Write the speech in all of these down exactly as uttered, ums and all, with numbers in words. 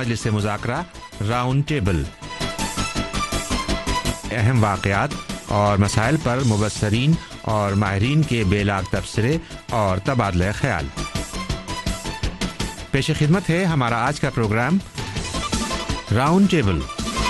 मजलिस मुज़ाकरा round table, अहम वाक़यात और मसाइल पर मुबस्सरीन और माहिरीन के बेलाग तबसरे और तबादला ख्याल। पेश खिदमत है हमारा आज का प्रोग्राम राउंड टेबल।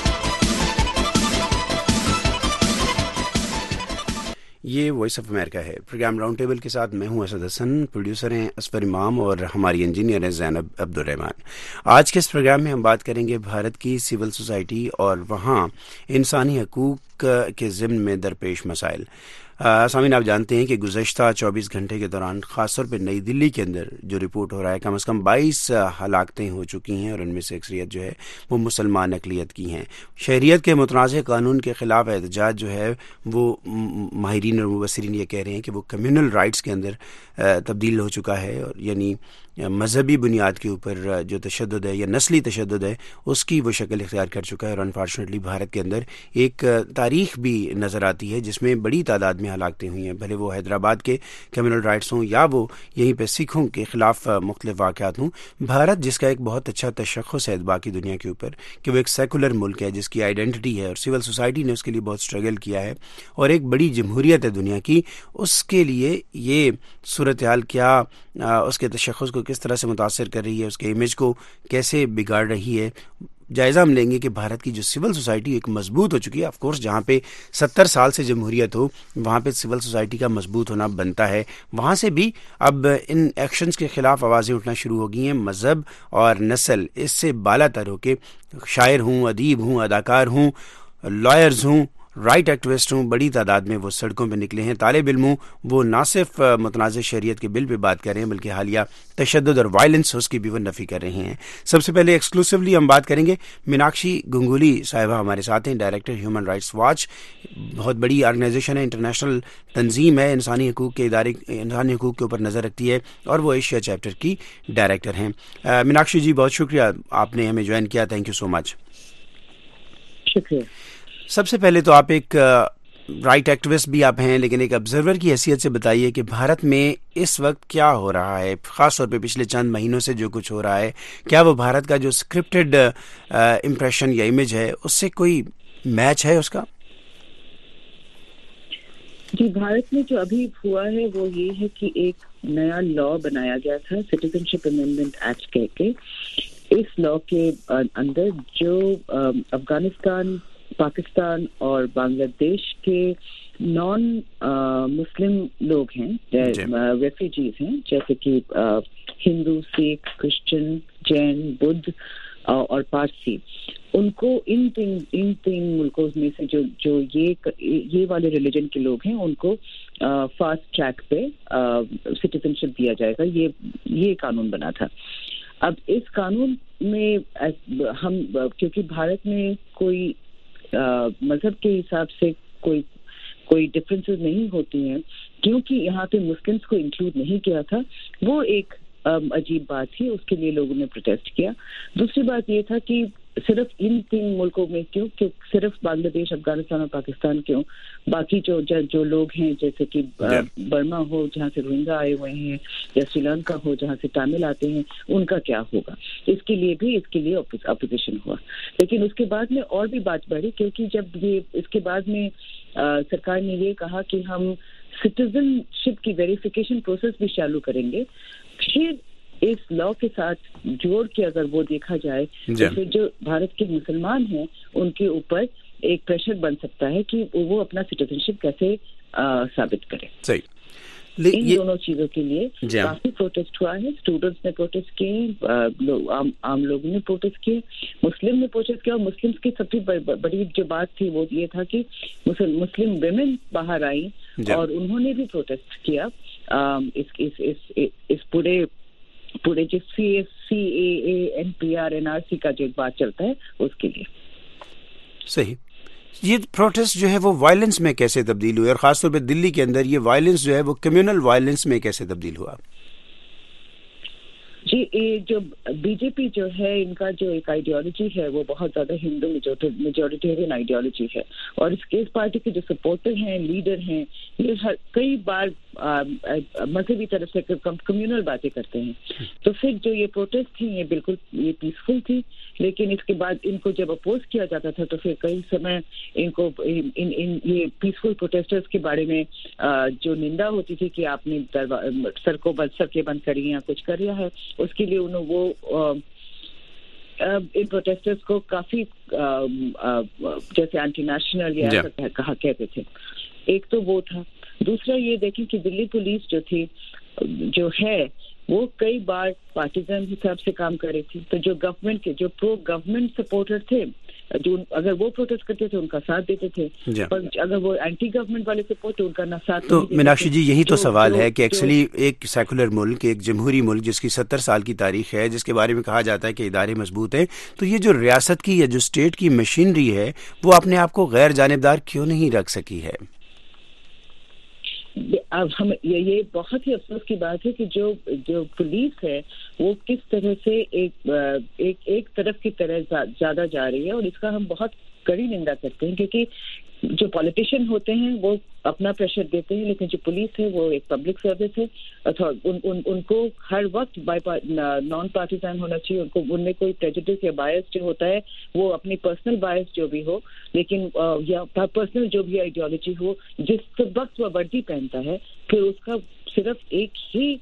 ये वॉइस ऑफ अमेरिका है। प्रोग्राम राउंड टेबल के साथ मैं हूं असद हसन, प्रोड्यूसर हैं असफर इमाम और हमारी इंजीनियर हैं ज़ैनब अब्दुल रहमान। आज के इस प्रोग्राम में हम बात करेंगे भारत की सिविल सोसाइटी और वहाँ इंसानी हकूक़ के ज़िम्न में दरपेश मसाइल। सामीन, आप जानते हैं कि गुज़श्ता चौबीस घंटे के दौरान ख़ासतौर पर नई दिल्ली के अंदर जो रिपोर्ट हो रहा है, कम अज़ कम बाईस हलाकतें हो चुकी हैं और उनमें से अक्सरियत जो है वो मुसलमान अक़लियत की हैं। शहरियत के मुतनाज़ कानून के ख़िलाफ़ एहतजाज जो है वो माहिरीन और मुबस्सिरीन ये कह रहे हैं कि वो कम्यूनल राइट्स के अंदर तब्दील हो चुका है, और यानी मजहबी बुनियाद के ऊपर जो तशद्दुद है या नस्ली तशद्दुद है उसकी वो शक्ल इख्तियार कर चुका है। और अनफॉर्चुनेटली भारत के अंदर एक तारीख भी नज़र आती है जिसमें बड़ी तादाद में हलाकतें हुई हैं, भले वो हैदराबाद के कम्यूनल राइट्स हों या वो यहीं पे सिखों के ख़िलाफ़ मुख्तलिफ वाक़यात हों। भारत जिसका एक बहुत अच्छा तशख़्ख़ुस है बाकी दुनिया के ऊपर कि वो एक सेकुलर मुल्क है जिसकी आइडेंटिटी है, और सिविल सोसाइटी ने उसके लिए बहुत स्ट्रगल किया है, और एक बड़ी जमहूरियत है दुनिया की, उसके लिए ये सूरत हाल क्या आ, उसके तशख़्ख़ुस को किस तरह से मुतासर कर रही है, उसके इमेज को कैसे बिगाड़ रही है, जायज़ा हम लेंगे कि भारत की जो सिविल सोसाइटी एक मजबूत हो चुकी है। ऑफ कोर्स जहाँ पे सत्तर साल से जमहूरियत हो वहाँ पे सिविल सोसाइटी का मजबूत होना बनता है, वहाँ से भी अब इन एक्शंस के ख़िलाफ़ आवाज़ें उठना शुरू हो गई हैं। मज़हब और नस्ल इससे बालातर हो के शायर हूँ, अदीब हूँ, अदाकार हूँ, लॉयर्स हूँ, राइट एक्टिविस्ट हूँ, बड़ी तादाद में वो सड़कों पे निकले हैं। तालिब इल्म हूँ, वो ना सिर्फ मुतनाज़ शरीयत के बिल पे बात कर रहे हैं बल्कि हालिया तशद्दुद और वायलेंस उसकी भी वो नफ़ी कर रहे हैं। सबसे पहले एक्सक्लूसिवली हम बात करेंगे मीनाक्षी गंगुली साहिबा हमारे साथ हैं, डायरेक्टर ह्यूमन राइट्स वॉच। बहुत बड़ी ऑर्गेनाइजेशन है, इंटरनेशनल तंजीम है, इंसानी हकूक़ के इदारे इंसानी हकूक़ के ऊपर नज़र रखती है, और वो एशिया चैप्टर की डायरेक्टर हैं। मीनाक्षी जी, बहुत शुक्रिया आपने हमें ज्वाइन किया, थैंक यू सो मच। शुक्रिया। सबसे पहले तो आप एक राइट एक्टिविस्ट भी आप हैं, लेकिन एक ऑब्जर्वर की हैसियत से बताइए कि भारत में इस वक्त क्या हो रहा है, ख़ास तौर पे पिछले चंद महीनों से जो कुछ हो रहा है, क्या वो भारत का जो स्क्रिप्टेड इम्प्रेशन या इमेज है उससे कोई मैच है उसका? जी, भारत में जो अभी हुआ है वो ये है कि एक नया लॉ बनाया गया था, सिटीजनशिप अमेंडमेंट एक्ट कह के। इस लॉ के अंदर जो अफगानिस्तान, पाकिस्तान और बांग्लादेश के नॉन मुस्लिम लोग हैं, रेफ्यूजीज हैं, जैसे कि हिंदू, सिख, क्रिश्चियन, जैन, बुद्ध और पारसी, उनको इन तीन इन तीन मुल्कों में से जो जो ये ये वाले रिलीजन के लोग हैं उनको फास्ट ट्रैक पे सिटीजनशिप दिया जाएगा। ये ये कानून बना था। अब इस कानून में हम, क्योंकि भारत में कोई मजहब के हिसाब से कोई कोई डिफरेंसेस नहीं होती हैं, क्योंकि यहाँ पे मुस्लिम्स को इंक्लूड नहीं किया था, वो एक अजीब बात थी, उसके लिए लोगों ने प्रोटेस्ट किया। दूसरी बात ये था कि सिर्फ इन तीन मुल्कों में क्यों क्यों सिर्फ बांग्लादेश, अफगानिस्तान और पाकिस्तान क्यों, बाकी जो जो लोग हैं जैसे कि बर्मा हो जहाँ से रोहिंग्या आए हुए हैं, या श्रीलंका हो जहाँ से तमिल आते हैं, उनका क्या होगा? इसके लिए भी इसके लिए अपोजिशन हुआ। लेकिन उसके बाद में और भी बात बढ़ी, क्योंकि जब ये इसके बाद में आ, सरकार ने ये कहा कि हम सिटीजनशिप की वेरिफिकेशन प्रोसेस भी चालू करेंगे। फिर इस लॉ के साथ जोड़ के अगर वो देखा जाए तो फिर जो भारत के मुसलमान हैं उनके ऊपर एक प्रेशर बन सकता है कि वो अपना सिटीजनशिप कैसे आ, साबित करें। सही। इन दोनों चीजों के लिए काफी प्रोटेस्ट हुआ है। स्टूडेंट्स ने प्रोटेस्ट किए, लो, आम, आम लोगों ने प्रोटेस्ट किए, मुस्लिम ने प्रोटेस्ट किया। और मुस्लिम्स की सबसे बड़ी जो बात थी वो ये था कि मुस्लिम विमेन बाहर आई और उन्होंने भी प्रोटेस्ट किया इस इस इस इस पूरे पूरे जो C S C A N P R N R C का जो बात चलता है उसके लिए। सही। ये प्रोटेस्ट जो है वो वायलेंस में कैसे तब्दील हुई, और खासतौर पे दिल्ली के अंदर ये वायलेंस जो है वो कम्युनल वायलेंस में कैसे तब्दील हुआ? जी, ये जो बीजेपी जो है, इनका जो एक आइडियोलॉजी है वो बहुत ज्यादा हिंदू मेजोरिटेरियन आइडियोलॉजी है, और इसके इस पार्टी के जो सपोर्टर हैं, लीडर हैं, ये हर कई बार मजहबी तरफ से कम्युनल बातें करते हैं। तो फिर जो ये प्रोटेस्ट थी ये बिल्कुल ये पीसफुल थी, लेकिन इसके बाद इनको जब अपोज किया जाता था तो फिर कई समय इनको इन, इन, इन ये पीसफुल प्रोटेस्टर्स के बारे में आ, जो निंदा होती थी कि आपने सड़कों बंद सड़कें बंद करी या कुछ कर रहा है, उसके लिए उन्होंने वो आ, इन प्रोटेस्टर्स को काफी आ, आ, जैसे एंटी नेशनल या ऐसा yeah. कहा कहते थे। एक तो वो था। दूसरा ये देखें कि दिल्ली पुलिस जो थी जो है वो कई बार पार्टीजन हिसाब से काम कर रही थी। तो जो गवर्नमेंट के जो प्रो गवर्नमेंट सपोर्टर थे, जो अगर वो प्रोटेस्ट करते थे उनका साथ देते थे, पर अगर वो एंटी गवर्नमेंट वाले सपोर्ट तो उनका ना साथ। तो मीनाक्षी जी, यही तो सवाल है कि एक्चुअली एक सेकुलर मुल्क, एक जमहूरी मुल्क जिसकी सत्तर साल की तारीख है, जिसके बारे में कहा जाता है कि इदारे मजबूत हैं, तो ये जो रियासत की या जो स्टेट की मशीनरी है वो अपने आप को गैर जानिबदार क्यों नहीं रख सकी है? अब हम ये, ये बहुत ही अफसोस की बात है कि जो जो पुलिस है वो किस तरह से एक एक एक तरफ की तरह ज्यादा जा रही है, और इसका हम बहुत कड़ी निंदा करते हैं, क्योंकि जो पॉलिटिशियन होते हैं वो अपना प्रेशर देते हैं, लेकिन जो पुलिस है वो एक पब्लिक सर्विस है, अथवा उन, उन, उनको हर वक्त बाय नॉन पार्टीजान होना चाहिए। उनको उनमें कोई प्रेजुडिस या बायस जो होता है वो अपनी पर्सनल बायस जो भी हो, लेकिन या पर्सनल जो भी आइडियोलॉजी हो, जिस वक्त वह वर्दी पहनता है फिर उसका सिर्फ एक ही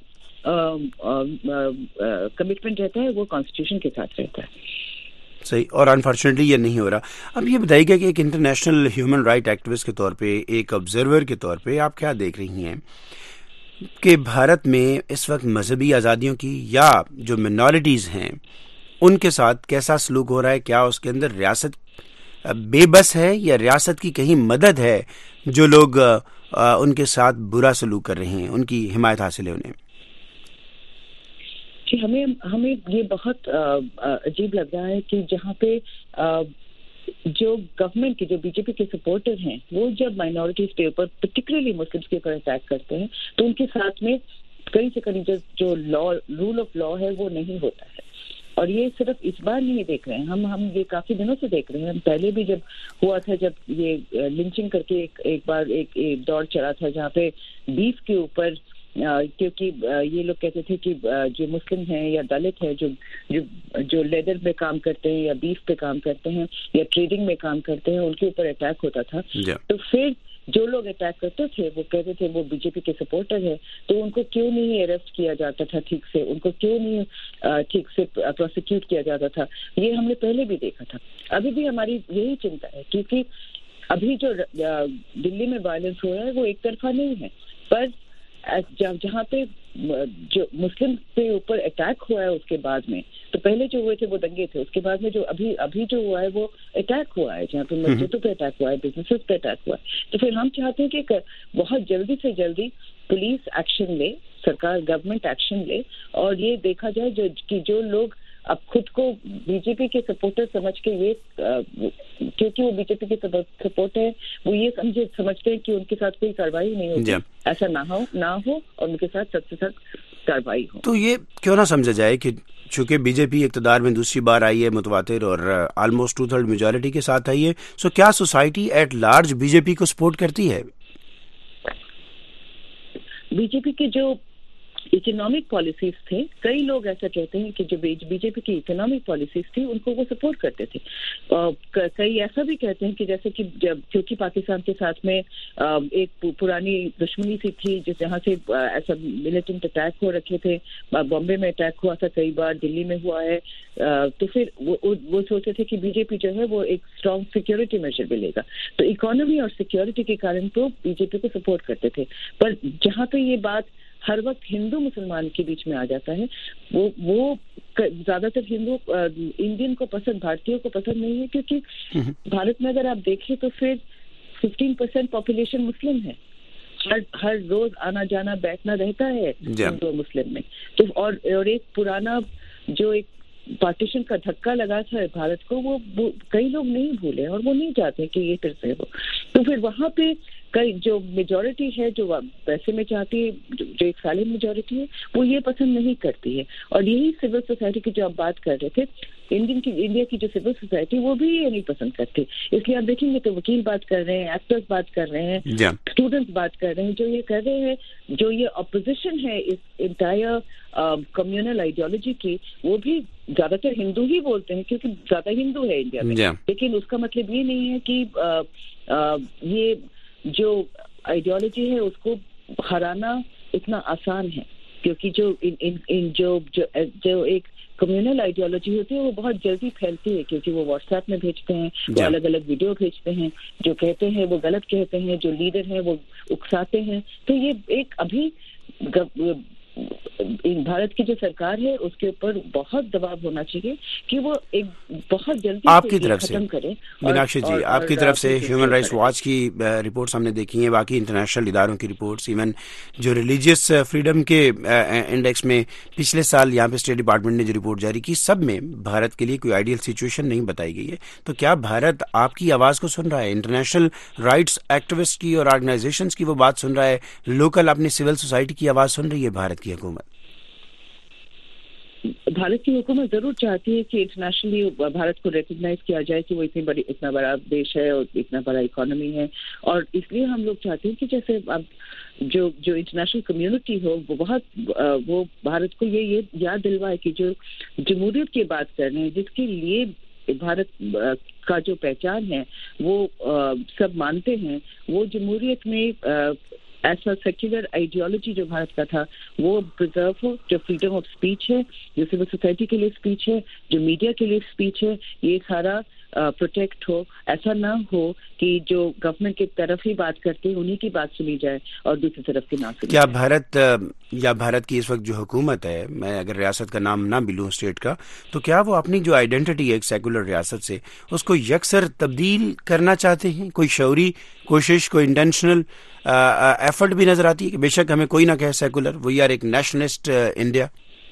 कमिटमेंट रहता है, वो कॉन्स्टिट्यूशन के साथ रहता है। सही, और अनफॉर्चुनेटली ये नहीं हो रहा। अब ये बताइएगा कि एक इंटरनेशनल ह्यूमन राइट एक्टिविस्ट के तौर पे, एक ऑब्जर्वर के तौर पे आप क्या देख रही हैं कि भारत में इस वक्त मजहबी आज़ादियों की या जो मिनॉरिटीज़ हैं उनके साथ कैसा सलूक हो रहा है? क्या उसके अंदर रियासत बेबस है या रियासत की कहीं मदद है जो लोग आ, उनके साथ बुरा सलूक कर रहे हैं, उनकी हिमायत हासिल है उन्हें? कि हमें हमें ये बहुत अजीब लग रहा है कि जहाँ पे आ, जो गवर्नमेंट के जो बीजेपी के सपोर्टर हैं वो जब माइनॉरिटीज के ऊपर, पर्टिकुलरली मुस्लिम्स के ऊपर अटैक करते हैं, तो उनके साथ में कहीं से कहीं जो जो लॉ रूल ऑफ लॉ है वो नहीं होता है। और ये सिर्फ इस बार नहीं देख रहे हैं, हम हम ये काफी दिनों से देख रहे हैं। हम पहले भी जब हुआ था, जब ये लिंचिंग करके एक, एक बार एक, एक दौर चला था जहाँ पे बीफ के ऊपर, क्योंकि ये लोग कहते थे कि जो मुस्लिम हैं या दलित है जो जो जो लेदर में काम करते हैं या बीफ पे काम करते हैं या ट्रेडिंग में काम करते हैं, उनके ऊपर अटैक होता था। तो फिर जो लोग अटैक करते थे वो कहते थे वो बीजेपी के सपोर्टर है, तो उनको क्यों नहीं अरेस्ट किया जाता था ठीक से, उनको क्यों नहीं ठीक से प्रोसिक्यूट किया जाता था? ये हमने पहले भी देखा था। अभी भी हमारी यही चिंता है, क्योंकि अभी जो दिल्ली में वायलेंस हो रहा है वो एक तरफा नहीं है, पर जहाँ पे जो मुस्लिम के ऊपर अटैक हुआ है उसके बाद में, तो पहले जो हुए थे वो दंगे थे, उसके बाद में जो अभी अभी जो हुआ है वो अटैक हुआ है, जहाँ पे मस्जिदों पे अटैक हुआ है, बिजनेसेस पे अटैक हुआ है। तो फिर हम चाहते हैं कि बहुत जल्दी से जल्दी पुलिस एक्शन ले, सरकार गवर्नमेंट एक्शन ले, और ये देखा जाए जो कि जो लोग अब खुद को बीजेपी के सपोर्टर समझ के, ये क्योंकि वो बीजेपी के सपोर्टर है, वो ये समझे समझते हैं कि उनके साथ कोई कार्रवाई नहीं होगी, ऐसा ना हो ना हो और उनके साथ सख्त से सख्त कार्रवाई हो। तो ये क्यों ना समझा जाए कि चूंकि बीजेपी इक़्तिदार में दूसरी बार आई है, मुतवातिर और ऑलमोस्ट टू थर्ड मेजॉरिटी के साथ आई है, सो क्या सोसाइटी एट लार्ज बीजेपी को सपोर्ट करती है? बीजेपी के जो इकोनॉमिक पॉलिसीज थे, कई लोग ऐसा कहते हैं कि जो बीजेपी की इकोनॉमिक पॉलिसीज थी उनको वो सपोर्ट करते थे। और कई ऐसा भी कहते हैं कि जैसे कि जब क्योंकि पाकिस्तान के साथ में एक पुरानी दुश्मनी सी थी, जिस जहाँ से ऐसा मिलिटेंट अटैक हो रखे थे, बॉम्बे में अटैक हुआ था कई बार, दिल्ली में हुआ है, तो फिर वो वो सोचते थे कि बीजेपी जो है वो एक स्ट्रॉन्ग सिक्योरिटी मेजर भी लेगा, तो इकोनॉमी और सिक्योरिटी के कारण तो बीजेपी को सपोर्ट करते थे। पर जहाँ पे ये बात हर वक्त हिंदू मुसलमान के बीच में आ जाता है, वो वो ज्यादातर हिंदू इंडियन को पसंद, भारतीयों को पसंद नहीं है, क्योंकि भारत में अगर आप देखें तो फिर पंद्रह परसेंट पॉपुलेशन मुस्लिम है, हर हर रोज आना जाना बैठना रहता है हिंदू मुस्लिम में। तो और, और एक पुराना जो एक पार्टीशन का धक्का लगा था भारत को, वो, वो कई लोग नहीं भूले और वो नहीं चाहते कि ये फिर से हो। तो फिर वहां पे कई जो मेजॉरिटी है जो वैसे में चाहती है, जो एक साइलेंट मेजॉरिटी है, वो ये पसंद नहीं करती है। और यही सिविल सोसाइटी की जो आप बात कर रहे थे, इंडियन की इंडिया की जो सिविल सोसाइटी, वो भी ये नहीं पसंद करती। इसलिए आप देखेंगे तो वकील बात कर रहे हैं, एक्टर्स बात कर रहे हैं, स्टूडेंट्स बात कर रहे हैं, जो ये कर रहे हैं, जो ये अपोजिशन है इस इंटायर कम्युनल आइडियोलॉजी की, वो भी ज्यादातर हिंदू ही बोलते हैं क्योंकि ज्यादा हिंदू है इंडिया में। लेकिन उसका मतलब ये नहीं है कि आ, आ, ये जो आइडियोलॉजी है उसको हराना इतना आसान है, क्योंकि जो इन, इन, इन जो, जो जो एक कम्युनल आइडियोलॉजी होती है वो बहुत जल्दी फैलती है, क्योंकि वो व्हाट्सएप में भेजते हैं, वो अलग अलग वीडियो भेजते हैं, जो कहते हैं वो गलत कहते हैं, जो लीडर हैं वो उकसाते हैं। तो ये एक अभी भारत की जो सरकार है उसके ऊपर बहुत दबाव होना चाहिए कि वो एक बहुत जल्दी आपकी तरफ से खत्म करे। मीनाक्षी जी, आपकी तरफ से ह्यूमन राइट्स वॉच की रिपोर्ट्स हमने देखी हैं, बाकी इंटरनेशनल इदारों की रिपोर्ट्स, इवन जो रिलीजियस फ्रीडम के इंडेक्स में पिछले साल यहाँ पे स्टेट डिपार्टमेंट ने जो रिपोर्ट जारी की, सब में भारत के लिए कोई आइडियल सिचुएशन नहीं बताई गई है। तो क्या भारत आपकी आवाज को सुन रहा है, इंटरनेशनल राइट्स एक्टिविस्ट की और ऑर्गेनाइजेशंस की वो बात सुन रहा है, लोकल अपनी सिविल सोसाइटी की आवाज सुन रही है भारत की हुकूमत? भारत की हुकूमत जरूर चाहती है कि इंटरनेशनली भारत को रिकॉग्नाइज किया जाए कि वो इतनी बड़ी इतना बड़ा देश है और इतना बड़ा इकोनॉमी है। और इसलिए हम लोग चाहते हैं कि जैसे अब जो जो इंटरनेशनल कम्युनिटी हो वो बहुत वो भारत को ये ये याद दिलवाए कि जो जमहूरियत की बात कर रहे हैं, जिसके लिए भारत का जो पहचान है वो आ, सब मानते हैं, वो जमहूरियत में आ, ऐसा सेक्युलर आइडियोलॉजी जो भारत का था वो प्रिजर्व हो, जो फ्रीडम ऑफ स्पीच है, जो सिविल सोसाइटी के लिए स्पीच है, जो मीडिया के लिए स्पीच है, ये सारा प्रोटेक्ट हो। ऐसा ना हो कि जो गवर्नमेंट की तरफ ही बात करते हैं उन्हीं की बात सुनी जाए और दूसरी तरफ की ना सुनी। क्या भारत या भारत की इस वक्त जो हुकूमत है, मैं अगर रियासत का नाम ना भी लूं स्टेट का, तो क्या वो अपनी जो आइडेंटिटी है एक सेकुलर रियासत से उसको यकसर तब्दील करना चाहते हैं? कोई शौरी कोशिश, कोई इंटेंशनल एफर्ट भी नजर आती है कि बेशक हमें कोई ना कहे सेकुलर, वी आर एक नेशनलिस्ट इंडिया?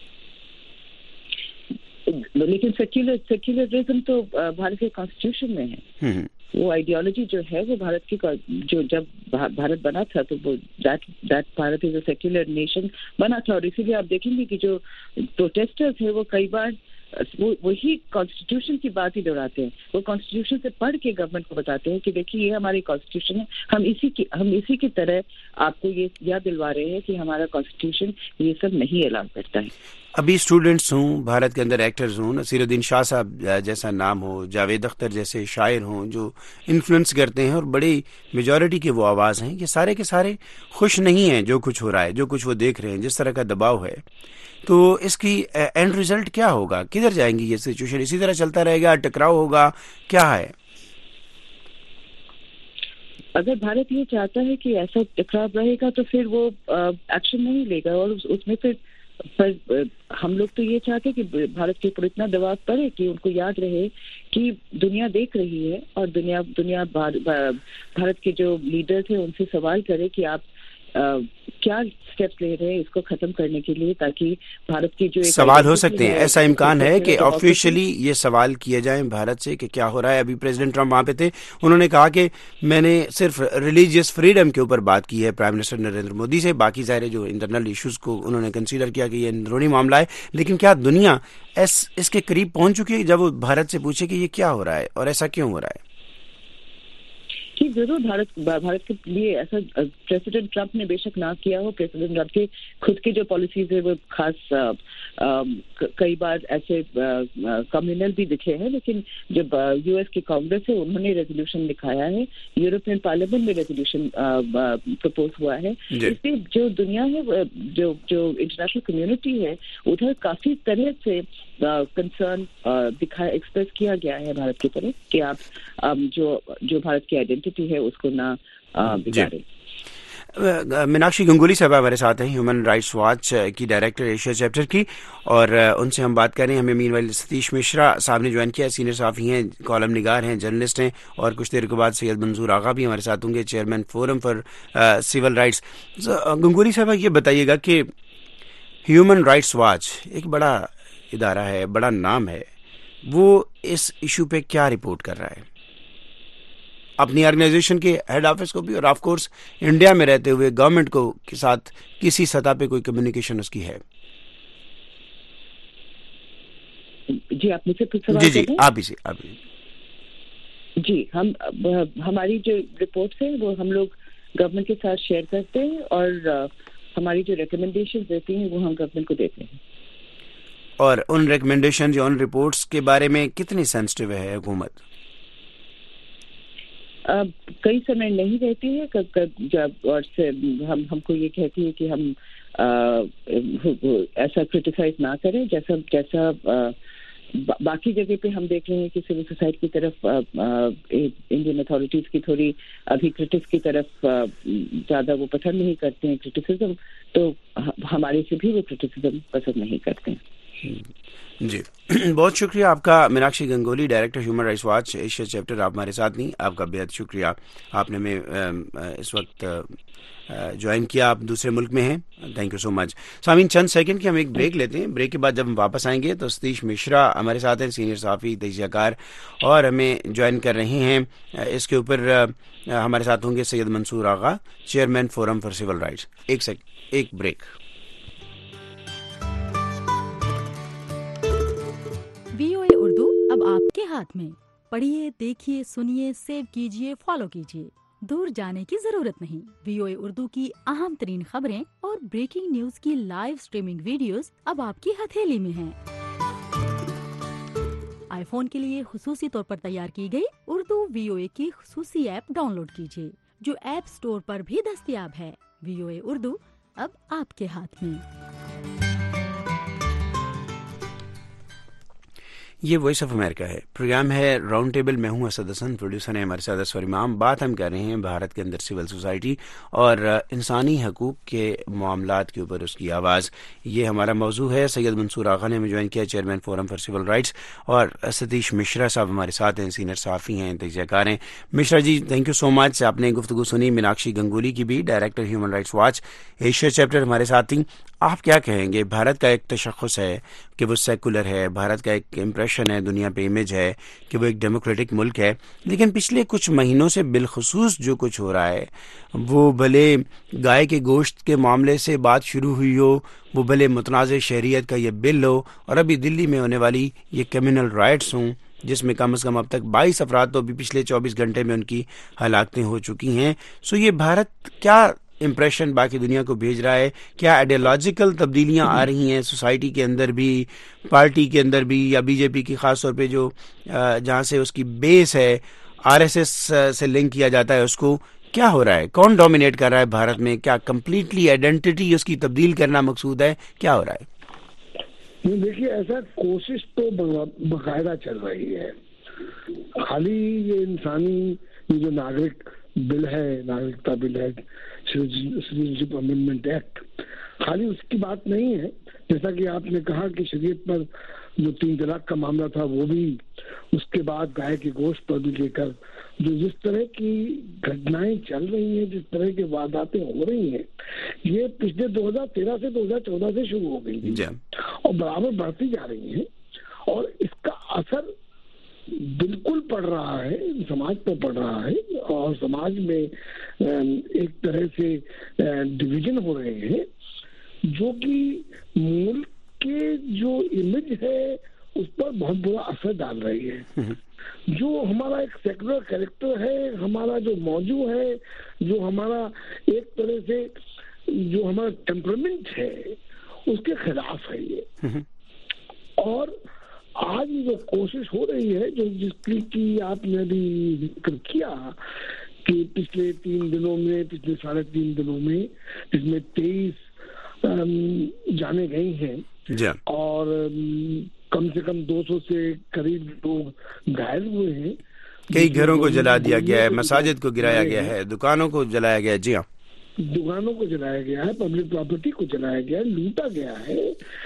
लेकिन सेक्युलर सेक्युलरिज्म तो भारत के कॉन्स्टिट्यूशन में है। वो आइडियोलॉजी जो है वो भारत की, जो जब भारत बना था तो वो that that Bharat is a secular nation बना था। और इसीलिए आप देखेंगे कि जो प्रोटेस्टर्स है वो कई बार वो वही कॉन्स्टिट्यूशन की बात ही दोहराते हैं। वो कॉन्स्टिट्यूशन से पढ़ के गवर्नमेंट को बताते हैं कि देखिए ये हमारी कॉन्स्टिट्यूशन है, हम इसी की हम इसी की तरह आपको ये याद दिलवा रहे हैं कि हमारा कॉन्स्टिट्यूशन ये सब नहीं अलाउ करता है। अभी स्टूडेंट्स हों, भारत के अंदर एक्टर्स हों, नसीरुद्दीन शाह साहब जैसा नाम हो, जावेद अख्तर जैसे शायर हों जो इन्फ्लुएंस करते हैं और बड़ी मेजॉरिटी की वो आवाज़ हैं, ये सारे के सारे खुश नहीं हैं जो कुछ हो रहा है, जो कुछ वो देख रहे हैं, जिस तरह का दबाव है। तो इसकी एंड रिजल्ट क्या होगा? किधर जाएंगी ये सिचुएशन? इसी तरह चलता रहेगा, टकराव होगा, क्या है? अगर भारत ये चाहता है कि ऐसा टकराव रहेगा तो फिर वो एक्शन नहीं लेगा और उस, उसमें फिर पर हम लोग तो ये चाहते हैं कि भारत के ऊपर इतना दबाव पड़े कि उनको याद रहे कि दुनिया देख रही है और दुनिया दुनिया भार, भारत के जो लीडर्स हैं उनसे सवाल करे कि आप आ, क्या स्टेप्स ले रहे हैं इसको खत्म करने के लिए, ताकि भारत की जो सवाल हो सकते हैं। ऐसा इम्कान है कि ऑफिशियली ये सवाल किए जाएं भारत से कि क्या हो रहा है। अभी प्रेसिडेंट ट्रम्प वहां पे थे, उन्होंने कहा कि मैंने सिर्फ रिलीजियस फ्रीडम के ऊपर बात की है प्राइम मिनिस्टर नरेंद्र मोदी से, बाकी सारे जो इंटरनल इश्यूज को उन्होंने कंसीडर किया कि ये अंदरूनी मामला है। लेकिन क्या दुनिया इस इसके करीब पहुंच चुकी है जब वो भारत से पूछे कि ये क्या हो रहा है और ऐसा क्यों हो रहा है? कि जरूर भारत भारत के लिए ऐसा प्रेसिडेंट ट्रम्प ने बेशक ना किया हो, प्रेसिडेंट ट्रम्प के खुद की जो पॉलिसीज है वो खास आ, आ, कई बार ऐसे कम्युनल भी दिखे हैं, लेकिन जब यूएस की कांग्रेस है उन्होंने रेजोल्यूशन लिखाया है, यूरोपियन पार्लियामेंट में रेजोल्यूशन प्रपोज हुआ है। इसलिए जो दुनिया है, जो जो इंटरनेशनल कम्युनिटी है, उधर काफी तरह से कंसर्न दिखाया एक्सप्रेस किया गया है भारत की तरफ कि आप जो जो भारत की आइडेंटिटी है उसको ना बिगाड़े। मीनाक्षी गंगुली साहब हमारे साथ हैं, ह्यूमन राइट्स वॉच की डायरेक्टर एशिया चैप्टर की, और उनसे हम बात कर रहे हैं। हमें मीनवाइल सतीश मिश्रा साहब ने ज्वाइन किया, सीनियर साफ़ी हैं, कॉलम निगार हैं, जर्नलिस्ट हैं, और कुछ देर के बाद सैयद मंजूर आगा भी हमारे साथ होंगे, chairman Forum for Civil Rights. Ganguly साहब ये बताइएगा कि ह्यूमन राइट्स वॉच एक बड़ा इदारा है, बड़ा नाम है, वो इस इशू पे क्या रिपोर्ट कर रहा है? अपनी ऑर्गेनाइजेशन के हेड ऑफिस को भी, और ऑफ कोर्स इंडिया में रहते हुए गवर्नमेंट को के साथ किसी सतह पे कोई कम्युनिकेशन उसकी है? जी, आप मुझसे कुछ सवाल जी जी आप इसे आप जी हम हमारी जो रिपोर्ट्स है वो हम लोग गवर्नमेंट के साथ शेयर करते हैं, और हमारी जो रिकमेंडेशन रहती हैं वो हम गवर्नमेंट को देते हैं। और उन रिकमेंडेशन या उन रिपोर्ट्स के बारे में कितनी सेंसिटिव है हुकूमत? अब कई समय नहीं रहती है, कब कब जब और से हम हमको ये कहती है कि हम आ, ऐसा क्रिटिसाइज ना करें जैसा जैसा आ, बा, बाकी जगह पे हम देख रहे हैं कि सिविल सोसाइटी की तरफ इंडियन अथॉरिटीज की थोड़ी अभी क्रिटिक्स की तरफ ज़्यादा वो पसंद नहीं करते हैं क्रिटिसिज्म, तो हमारे से भी वो क्रिटिसिज्म पसंद नहीं करते हैं। जी बहुत शुक्रिया आपका Meenakshi Ganguly, director Human Rights Watch Asia chapter. आप हमारे साथ नहीं, आपका बेहद शुक्रिया, आपने में इस वक्त ज्वाइन किया, आप दूसरे मुल्क में हैं, थैंक यू सो मच। सामीन चंद सेकंड की हम एक ब्रेक लेते हैं, ब्रेक के बाद जब हम वापस आएंगे तो सतीश मिश्रा हमारे साथ हैं, सीनियर सहाफ़ी तजियाकार, और हमें ज्वाइन कर रहे हैं। इसके ऊपर हमारे साथ होंगे Syed Mansoor Agha, chairman Forum for Civil Rights. एक सेक एक ब्रेक। वीओए उर्दू अब आपके हाथ में। पढ़िए, देखिए, सुनिए, सेव कीजिए, फॉलो कीजिए। दूर जाने की जरूरत नहीं। वीओए उर्दू की अहम तरीन खबरें और ब्रेकिंग न्यूज की लाइव स्ट्रीमिंग वीडियोस अब आपकी हथेली में हैं। आईफोन के लिए खुसूसी तौर पर तैयार की गई उर्दू वीओए की खुसूसी ऐप डाउनलोड कीजिए, जो ऐप स्टोर पर भी दस्तयाब है। वीओए उर्दू अब आपके हाथ में। ये वॉइस ऑफ अमेरिका है, प्रोग्राम है राउंड टेबल। मैं हूं असद हसन, प्रोड्यूसर है हमारे साथ असफर इमाम। बात हम कर रहे हैं भारत के अंदर सिविल सोसाइटी और इंसानी हकूक़ के मामलात के ऊपर उसकी आवाज़, ये हमारा मौजू है। सैयद मंसूर आगा ने हमें ज्वाइन किया, chairman Forum for Civil Rights, और सतीश मिश्रा साहब हमारे साथ हैं, सीनियर सहाफ़ी हैं, तजियाकार हैं। Mishra ji, thank you so much, आपने गुफ्तगू सुनी। मीनाक्षी गंगोली की भी, director Human Rights Watch Asia chapter, हमारे साथ थी। आप क्या कहेंगे? भारत का एक तशख़्ख़ुस है कि वो सेकुलर है, भारत का एक इम्प्रेशन है दुनिया पे, इमेज है कि वो एक डेमोक्रेटिक मुल्क है, लेकिन पिछले कुछ महीनों से बिलखुसूस जो कुछ हो रहा है, वो भले गाय के गोश्त के मामले से बात शुरू हुई हो, वो भले मुतनाज़ शहरियत का ये बिल हो, और अभी दिल्ली में होने वाली ये कम्युनल राइट्स हों, जिसमें कम से कम अब तक बाईस अफराद तो अभी पिछले चौबीस घंटे में उनकी हलाकतें हो चुकी हैं। सो ये भारत क्या इम्प्रेशन बाकी दुनिया को भेज रहा है? क्या आइडियोलॉजिकल तब्दीलियां आ रही हैं सोसाइटी के अंदर भी, पार्टी के अंदर भी, या बीजेपी की खास तौर पे जो जहां से उसकी बेस है आरएसएस से लिंक किया जाता है, उसको क्या हो रहा है? कौन डोमिनेट कर रहा है भारत में? क्या कंप्लीटली आइडेंटिटी उसकी तब्दील करना मकसूद है? क्या हो रहा है? देखिए, ऐसा कोशिश तो बाकायदा चल रही है। खाली ये इंसानी ये जो नागरिक बिल है, नागरिकता बिल है, सिटीजनशिप अमेंडमेंट एक्ट, खाली उसकी बात नहीं है। जैसा कि आपने कहा कि शरीयत पर जो तीन तलाक का मामला था वो भी, उसके बाद गाय के गोश्त पर भी लेकर जो जिस तरह की घटनाएं चल रही हैं, जिस तरह की वारदातें हो रही हैं, ये पिछले दो हज़ार तेरह से दो हज़ार चौदह से शुरू हो गई थी और बराबर बढ़ती जा रही हैं, और इसका असर बिल्कुल पड़ रहा है, समाज पर पड़ रहा है, और समाज में एक तरह से डिवीजन हो रहे हैं, जो कि मुल्क के जो इमेज है उस पर बहुत बुरा असर डाल रही है। जो हमारा एक सेकुलर कैरेक्टर है, हमारा जो मौजू है, जो हमारा एक तरह से जो हमारा टेम्परामेंट है, उसके खिलाफ है ये। और आज जो कोशिश हो रही है, जो जिसकी की आपने भी जिक्र किया कि पिछले तीन दिनों में, पिछले साढ़े तीन दिनों में इसमें तेईस जाने गई हैं और कम से कम दो सौ से करीब लोग घायल हुए हैं। कई घरों को जला दिया गया है, मसाजिद को गिराया गया है, दुकानों को जलाया गया है। जी हाँ, दुकानों को जलाया गया है, पब्लिक प्रॉपर्टी को जलाया गया है, लूटा गया है।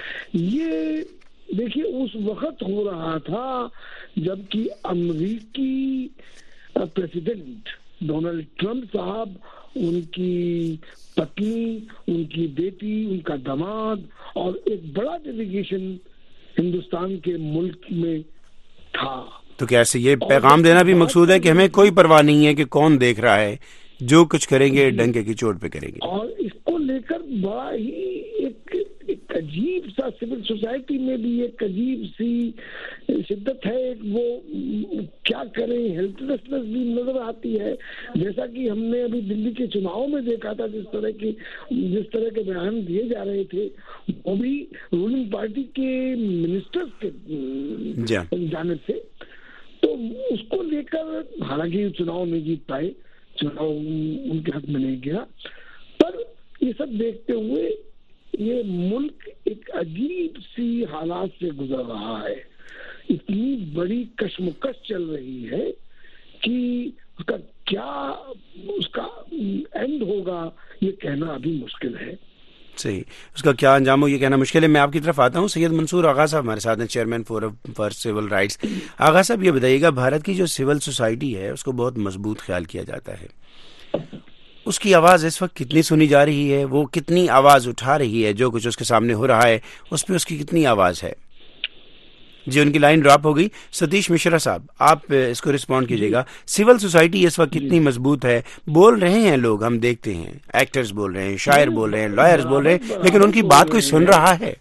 ये देखिए उस वक्त हो रहा था जबकि अमेरिकी प्रेसिडेंट डोनाल्ड ट्रंप साहब, उनकी पत्नी, उनकी बेटी, उनका दामाद और एक बड़ा डेलीगेशन हिंदुस्तान के मुल्क में था। तो कैसे ये पैगाम देना भी मकसूद है कि हमें कोई परवाह नहीं है कि कौन देख रहा है, जो कुछ करेंगे डंके की चोट पे करेंगे। और इसको लेकर बड़ा ही एक, एक अजीब सा सिविल सोसाइटी में भी एक अजीब सी शिद्दत है, वो क्या करें, हेल्पलेसनेस भी नजर आती है। जैसा कि हमने अभी दिल्ली के चुनाव में देखा था, जिस तरह की जिस तरह के बयान दिए जा रहे थे, वो भी रूलिंग पार्टी के मिनिस्टर्स के जानिब से। तो उसको लेकर हालांकि चुनाव नहीं जीत पाए, चुनाव उनके हाथ में नहीं गया, पर ये सब देखते हुए ये मुल्क एक अजीब सी हालात से गुजर रहा है। इतनी बड़ी कश्मकश चल रही है कि उसका क्या उसका एंड होगा ये कहना अभी मुश्किल है। सही, उसका क्या अंजाम हो ये कहना मुश्किल है। मैं आपकी तरफ आता हूँ। सैयद मंसूर आगा साहब हमारे साथ हैं, chairman Forum for Civil Rights. Agha साहब, ये बताइएगा, भारत की जो सिविल सोसाइटी है उसको बहुत मजबूत ख्याल किया जाता है, उसकी आवाज़ इस वक्त कितनी सुनी जा रही है, वो कितनी आवाज़ उठा रही है, जो कुछ उसके सामने हो रहा है उस पर उसकी कितनी आवाज़ है? जी, उनकी लाइन ड्रॉप हो गई। सतीश मिश्रा साहब, आप इसको रिस्पॉन्ड कीजिएगा। सिविल सोसाइटी इस वक्त कितनी मजबूत है? बोल रहे हैं लोग, हम देखते हैं, एक्टर्स बोल रहे हैं, शायर बोल रहे हैं, लॉयर्स बोल रहे हैं, लेकिन उनकी बात कोई सुन रहा है?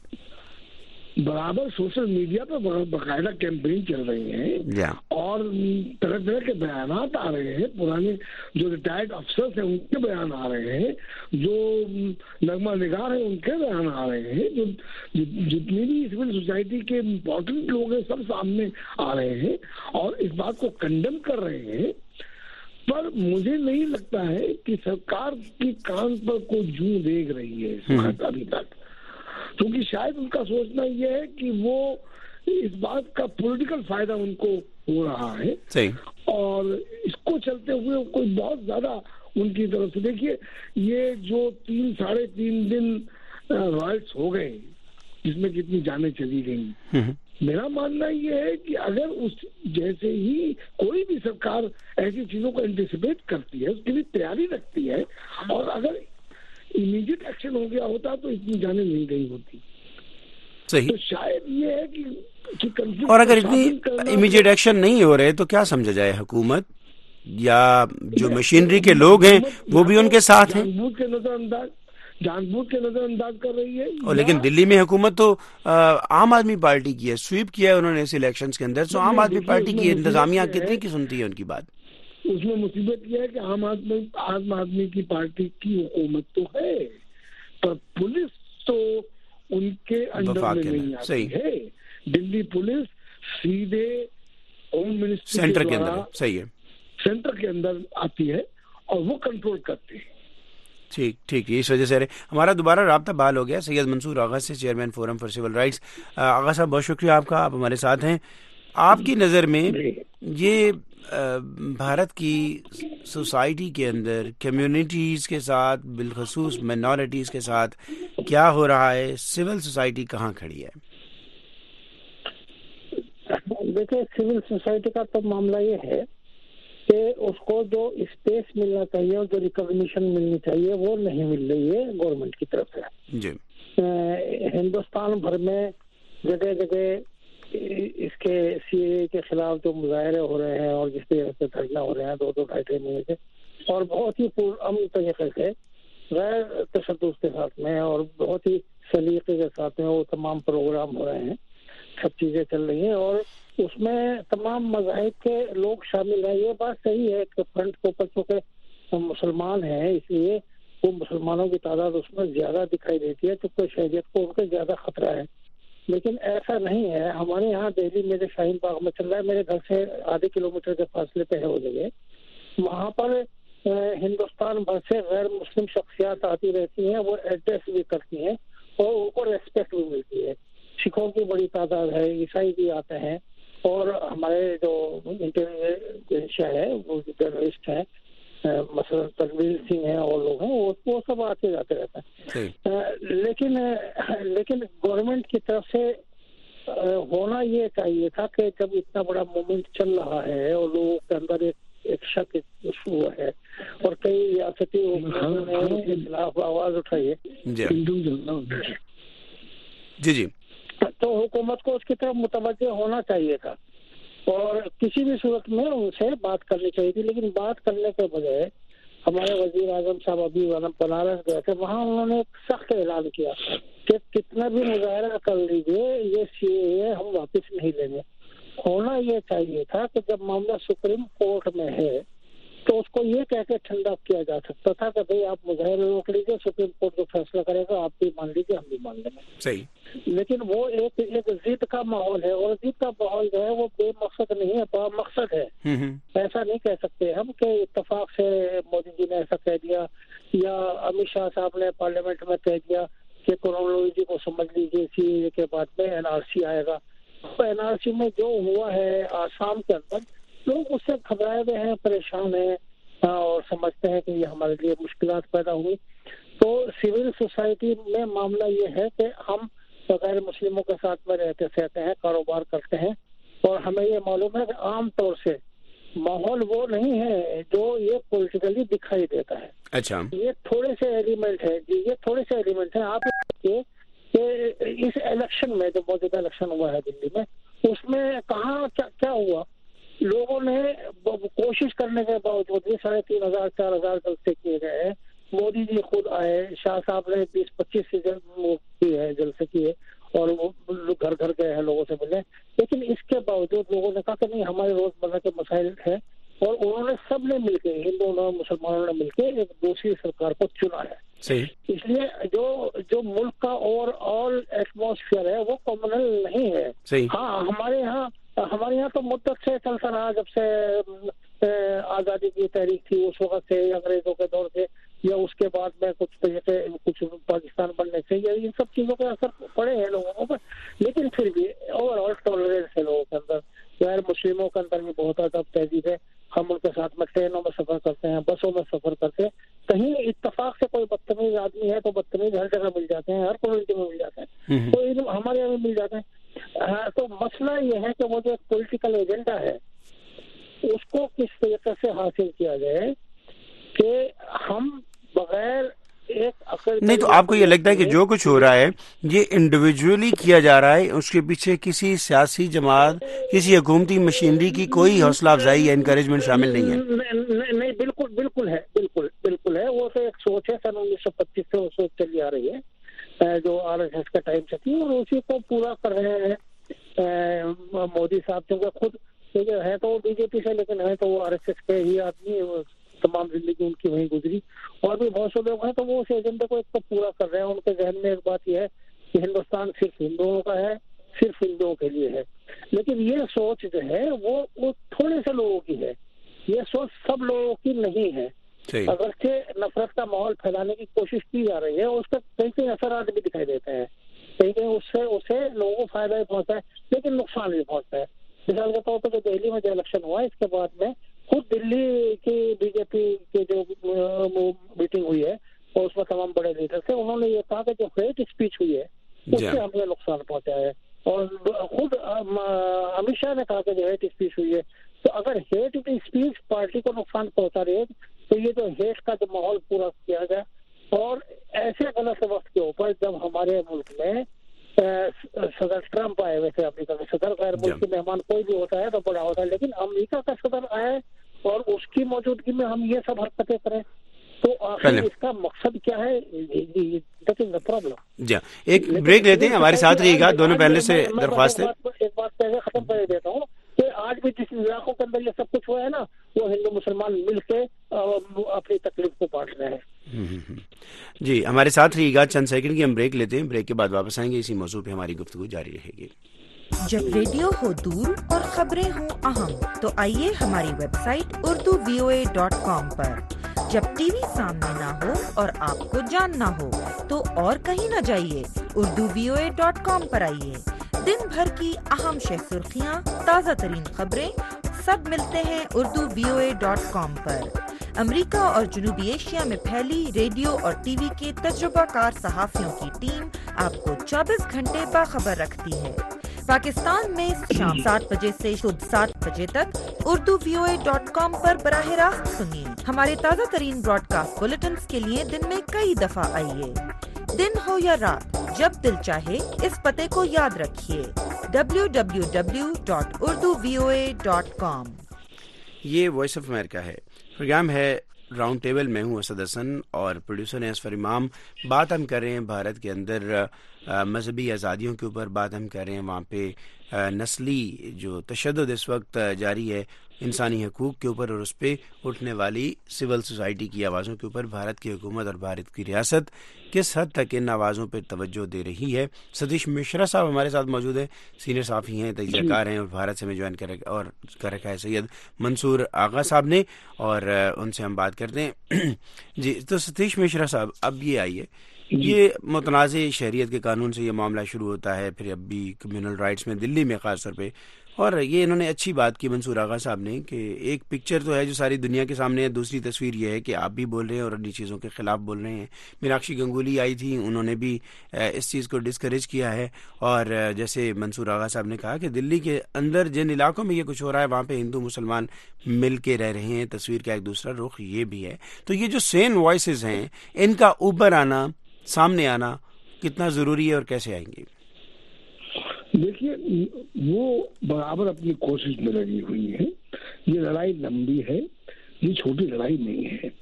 बराबर सोशल मीडिया पर बाकायदा कैंपेन चल रही है और तरह तरह के बयान आ रहे हैं। पुराने जो रिटायर्ड अफसर्स हैं उनके बयान आ रहे हैं, जो नगमा निगार हैं उनके बयान आ रहे हैं, जो जितनी भी सिविल सोसाइटी के इम्पोर्टेंट लोग हैं सब सामने आ रहे हैं और इस बात को कंडेम कर रहे हैं। पर मुझे नहीं लगता है कि सरकार की कान पर कोई जूं देख रही है इस वक्त अभी तक, क्योंकि शायद उनका सोचना यह है कि वो इस बात का पॉलिटिकल फायदा उनको हो रहा है। सही। और इसको चलते हुए कोई बहुत ज्यादा उनकी तरफ से, देखिए ये जो तीन साढ़े तीन दिन रॉयट्स हो गए जिसमें कितनी जानें चली गई, मेरा मानना ये है कि अगर उस जैसे ही कोई भी सरकार ऐसी चीजों को एंटिसिपेट करती है, उसके लिए तैयारी रखती है, और अगर इमीडिएट एक्शन हो गया होता तो इतनी जाने नहीं गई होती। सही। तो शायद ये है कि, कि और अगर इतनी इमीडिएट एक्शन नहीं हो रहे तो क्या समझा जाए, हुकूमत या जो मशीनरी के लोग हैं वो भी उनके साथ हैं, जानबूझ के नजरअंदाज जानबूझ के नजरअंदाज कर रही है। और लेकिन दिल्ली में हुकूमत तो आ, आम आदमी पार्टी की है, स्वीप किया है उन्होंने इस इलेक्शंस के अंदर। तो आम आदमी पार्टी की इंतजामिया कितनी की सुनती है उनकी बात? उसमें मुसीबत यह है कि आम आदमी आम आदमी की पार्टी की हुकूमत तो है, पर पुलिस तो उनके अंडर में नहीं आती है। दिल्ली पुलिस सीधे होम मिनिस्ट्री सेंटर के अंदर, सही है, सेंटर के अंदर आती है और वो कंट्रोल करते हैं। ठीक ठीक इस वजह से हमारा दोबारा राब्ता बहाल हो गया। सैयद मंसूर आगा से, chairman Forum for Civil Rights. Agha साहब, बहुत शुक्रिया आपका, आप हमारे साथ हैं। आपकी नज़र में ये भारत की सोसाइटी के अंदर कम्युनिटीज़ के साथ, बिलखसूस माइनॉरिटीज़ के साथ क्या हो रहा है? सिविल सोसाइटी कहाँ खड़ी है? देखिए, सिविल सोसाइटी का तो मामला ये है कि उसको जो स्पेस मिलना चाहिए और जो रिकॉग्निशन मिलनी चाहिए वो नहीं मिल रही है गवर्नमेंट की तरफ से। जी। हिंदुस्तान भर में जगह जगह इसके सीए के खिलाफ जो मुजाहरे हो रहे हैं और जिस तरह से धरना हो रहे हैं दो दो ढाई ढाई महीने से, और बहुत ही पुरअमन तरीके से गैर तशद्दुद के साथ में और बहुत ही सलीके के साथ में वो तमाम प्रोग्राम हो रहे हैं, सब चीजें चल रही हैं और उसमें तमाम मज़ाहिब के लोग शामिल हैं। ये बात सही है कि फ्रंट के ऊपर चूँकि मुसलमान हैं इसलिए वो मुसलमानों की तादाद उसमें ज्यादा दिखाई देती है, तो शहरियत को उनके ज्यादा खतरा है, लेकिन ऐसा नहीं है। हमारे यहाँ दिल्ली मेरे शाहीन बाग में चल रहा है, मेरे घर से आधे किलोमीटर के फासले पे है वो जगह, वहाँ पर हिंदुस्तान भर से गैर मुस्लिम शख्सियात आती रहती हैं, वो एड्रेस भी करती हैं और उनको रेस्पेक्ट भी मिलती है। सिखों की बड़ी तादाद है, ईसाई भी आते हैं और हमारे जो इंटेलिजेंशिया है वो जर्नलिस्ट हैं, मसलन तनवीर सिंह है और लोग हैं, वो, वो सब आते जाते रहते हैं। लेकिन लेकिन गवर्नमेंट की तरफ से होना ये चाहिए था कि जब इतना बड़ा मूवमेंट चल रहा है और लोगों के अंदर एक एक शक हुआ है और कई रियासती हुकूमतों ने इसके खिलाफ आवाज उठाई है, जी जी, तो हुकूमत को उसकी तरफ मुतवज्जह होना चाहिए था। और किसी भी सूरत में उनसे बात करनी चाहिए थी। लेकिन बात करने के बजाय हमारे वजीर आजम साहब अभी बनारस गए थे, वहाँ उन्होंने एक सख्त ऐलान किया कि कितना भी मुजाहरा कर लीजिए, ये सीएए हम वापस नहीं लेंगे। होना ये चाहिए था कि जब मामला सुप्रीम कोर्ट में है तो उसको ये कह के ठंडा किया जा सकता था कि भाई आप मुजाहरे रोक लीजिए, सुप्रीम कोर्ट जो फैसला करेगा आप भी मान लीजिए, हम भी मान लेंगे। सही। लेकिन वो एक एक जिद का माहौल है, और जिद का माहौल जो है वो बेमकसद नहीं है, बामकसद है। ऐसा नहीं कह सकते हम कि इत्तेफाक से मोदी जी ने ऐसा कह दिया या अमित शाह साहब ने पार्लियामेंट में कह दिया कि क्रोनोलॉजी को समझ लीजिए, सीए के बाद में एनआरसी आएगा। तो एनआरसी में जो हुआ है आसाम के अंदर, लोग उससे घबराए हुए हैं, परेशान हैं और समझते हैं कि ये हमारे लिए मुश्किलात पैदा हुई। तो सिविल सोसाइटी में मामला ये है कि हम गैर मुस्लिमों के साथ में रहते सहते हैं, कारोबार करते हैं, और हमें ये मालूम है कि आम तौर से माहौल वो नहीं है जो ये पॉलिटिकली दिखाई देता है। अच्छा, ये थोड़े से एलिमेंट है जी, ये थोड़े से एलिमेंट है। आप देखिए कि इस इलेक्शन में, जो मौजूदा इलेक्शन हुआ है दिल्ली में, उसमें कहाँ क्या, क्या हुआ, लोगों ने कोशिश करने के बावजूद भी साढ़े तीन हजार चार हजार जलसे किए गए हैं। मोदी जी खुद आए, शाह साहब ने बीस पच्चीस से किए हैं जलसे किए, और वो घर घर गए हैं लोगों से मिले। लेकिन इसके बावजूद लोगों ने कहा कि नहीं, हमारे रोजमर्रा के मसाइल हैं, और उन्होंने सबने मिलके, हिंदुओं ने मुसलमानों ने मिलके एक दूसरी सरकार को चुना है। सही। इसलिए जो जो मुल्क का ओवरऑल एटमॉस्फेयर है वो कॉमनल नहीं है। सही। हाँ, हमारे यहाँ हमारे यहाँ तो मुद्दत से चलता रहा, जब से आजादी की तहरीक थी उस वक्त से, अंग्रेजों के दौर से, या उसके बाद में कुछ तरीके कुछ पाकिस्तान बनने से, या इन सब चीजों के असर पड़े हैं लोगों पर। लेकिन फिर भी ओवरऑल टॉलरेंस है लोगों के अंदर, गैर मुस्लिमों के अंदर भी बहुत अदब तहजीब है। हम उनके साथ में ट्रेनों में सफर करते हैं, बसों में सफर करते हैं, कहीं इत्तेफाक से कोई बदतमीज आदमी है तो बदतमीज हर जगह मिल जाते हैं, हर कम्युनिटी में मिल जाते हैं, तो इन हमारे यहाँ भी मिल जाते हैं। हाँ, तो मसला ये है कि वो जो पॉलिटिकल एजेंडा है उसको किस तरीके से हासिल किया जाए कि हम बगैर एक नहीं, तो आपको ये लगता है कि जो कुछ हो रहा है ये इंडिविजुअली किया जा रहा है, उसके पीछे किसी सियासी जमात, किसी हुकूमती मशीनरी की कोई हौसला अफजाई या इनकरेजमेंट शामिल नहीं है? नहीं, नहीं, बिल्कुल बिल्कुल है, बिल्कुल बिल्कुल है। वो तो एक सोच है, सन उन्नीस सौ पच्चीस से वो सोच चली आ रही है, जो आरएसएस का टाइम से थी, और उसी को पूरा कर रहे हैं मोदी साहब। क्योंकि खुद है तो बीजेपी से, लेकिन है तो वो आरएसएस के ही आदमी, तमाम जिंदगी उनकी वहीं गुजरी, और भी बहुत से लोग हैं तो वो उस एजेंडे को एक तो पूरा कर रहे हैं। उनके जहन में एक बात यह है कि हिंदुस्तान सिर्फ हिंदुओं का है, सिर्फ हिंदुओं के लिए है। लेकिन ये सोच जो है वो वो थोड़े से लोगों की है, ये सोच सब लोगों की नहीं है। अगरचे नफरत का माहौल फैलाने की कोशिश की जा रही है, उसका कहीं कहीं असरात भी दिखाई देते हैं, कहीं कहीं उससे उससे लोगों को फायदा भी पहुंचता है, लेकिन नुकसान भी पहुंचता है। मिसाल के तौर पर जो दिल्ली में जो इलेक्शन हुआ, इसके बाद में खुद दिल्ली की बीजेपी की जो मीटिंग हुई है और उसमें तमाम बड़े लीडर थे, उन्होंने ये कहा कि जो हेट स्पीच हुई है उससे हमें नुकसान पहुंचा है। और खुद अमित शाह ने कहा कि जो हेट स्पीच हुई है, तो अगर हेट स्पीच पार्टी को नुकसान पहुंचा रही है तो ये जो हेट का जो माहौल पूरा किया गया, और ऐसे गलत वक्त के ऊपर जब हमारे मुल्क में सदर ट्रंप आए हुए थे, अमेरिका के सदर, गैर मुल्की मेहमान कोई भी होता है तो बड़ा होता है, लेकिन अमेरिका का सदर आए और उसकी मौजूदगी में हम ये सब हरकतें करें, तो आखिर इसका मकसद क्या है? That is the problem. जी, एक ब्रेक लेते हैं, हमारे साथ रहिएगा। दोनों पहले से दरख्वास्त है, एक बात पहले खत्म कर देता हूँ कि आज भी जिस इलाकों के अंदर ये सब कुछ हुआ है ना, वो हिंदू मुसलमान मिलके अपनी तकलीफ को बांट रहे हैं। जी, हमारे साथ रहिएगा। चंद सेकंड की हम ब्रेक लेते हैं, ब्रेक के बाद वापस आएंगे, इसी मौजू पे हमारी गुफ्तगू जारी रहेगी। जब रेडियो हो दूर और खबरें हो अहम, तो आइए हमारी website Urdu V O A dot com पर। जब टीवी सामने ना हो और आपको जानना हो तो और कहीं न जाइए, Urdu V O A dot com पर आइए। दिन भर की अहम शह सुर्खियाँ, ताज़ा तरीन खबरें सब मिलते हैं Urdu V O A dot com पर। अमेरिका और जनूबी एशिया में फैली रेडियो और टीवी के तजुर्बाकार सहाफियों की टीम आपको चौबीस घंटे बाखबर रखती है। पाकिस्तान में शाम सात बजे से शुद्ध सात बजे तक Urdu V O A dot com पर बराह रास्त सुनिए। हमारे ताज़ा तरीन ब्रॉडकास्ट बुलेटिन के लिए दिन में कई दफा आइए। दिन हो या रात, जब दिल चाहे इस पते को याद रखिए, W W W dot Urdu V O A dot com. ये वॉइस ऑफ अमेरिका है, प्रोग्राम है राउंड टेबल। मैं हूं असद हसन और प्रोड्यूसर हैं असफर इमाम। बात हम कर रहे हैं भारत के अंदर मजहबी आज़ादियों के ऊपर, बात हम कर रहे हैं वहाँ पे नस्ली जो तशद्दुद इस वक्त जारी है इंसानी हकूक़ के ऊपर और उस पर उठने वाली सिविल सोसाइटी की आवाज़ों के ऊपर भारत की हुकूमत और भारत की रियासत किस हद तक इन आवाज़ों पर तवज्जो दे रही है। सतीश मिश्रा साहब हमारे साथ मौजूद हैं, सीनियर साफ़ी हैं, तजज़ियाकार हैं और भारत से हमें ज्वाइन कर और कर रखा है सैयद मंसूर आगा साहब ने, और उनसे हम बात करते हैं। जी, तो सतीश मिश्रा साहब, अब ये आइए, ये मुतनाज़ शहरियत के कानून से ये मामला शुरू होता है, फिर अब भी कम्युनल राइट्स में दिल्ली में ख़ास तौर पे, और ये इन्होंने अच्छी बात की मंसूर आगा साहब ने कि एक पिक्चर तो है जो सारी दुनिया के सामने है, दूसरी तस्वीर ये है कि आप भी बोल रहे हैं और अन्य चीज़ों के ख़िलाफ़ बोल रहे हैं। मीनाक्षी गंगुली आई थी, उन्होंने भी इस चीज़ को डिस्करेज किया है, और जैसे मंसूर आगा साहब ने कहा कि दिल्ली के अंदर जिन इलाकों में ये कुछ हो रहा है वहाँ पर हिंदू मुसलमान मिल के रह रहे हैं, तस्वीर का एक दूसरा रुख ये भी है। तो ये जो सेन वॉइसेस हैं, इनका ऊपर आना, सामने आना कितना जरूरी है और कैसे आएंगे? देखिए, वो बराबर अपनी कोशिश में लगी हुई है। ये लड़ाई लंबी है, ये छोटी लड़ाई नहीं है,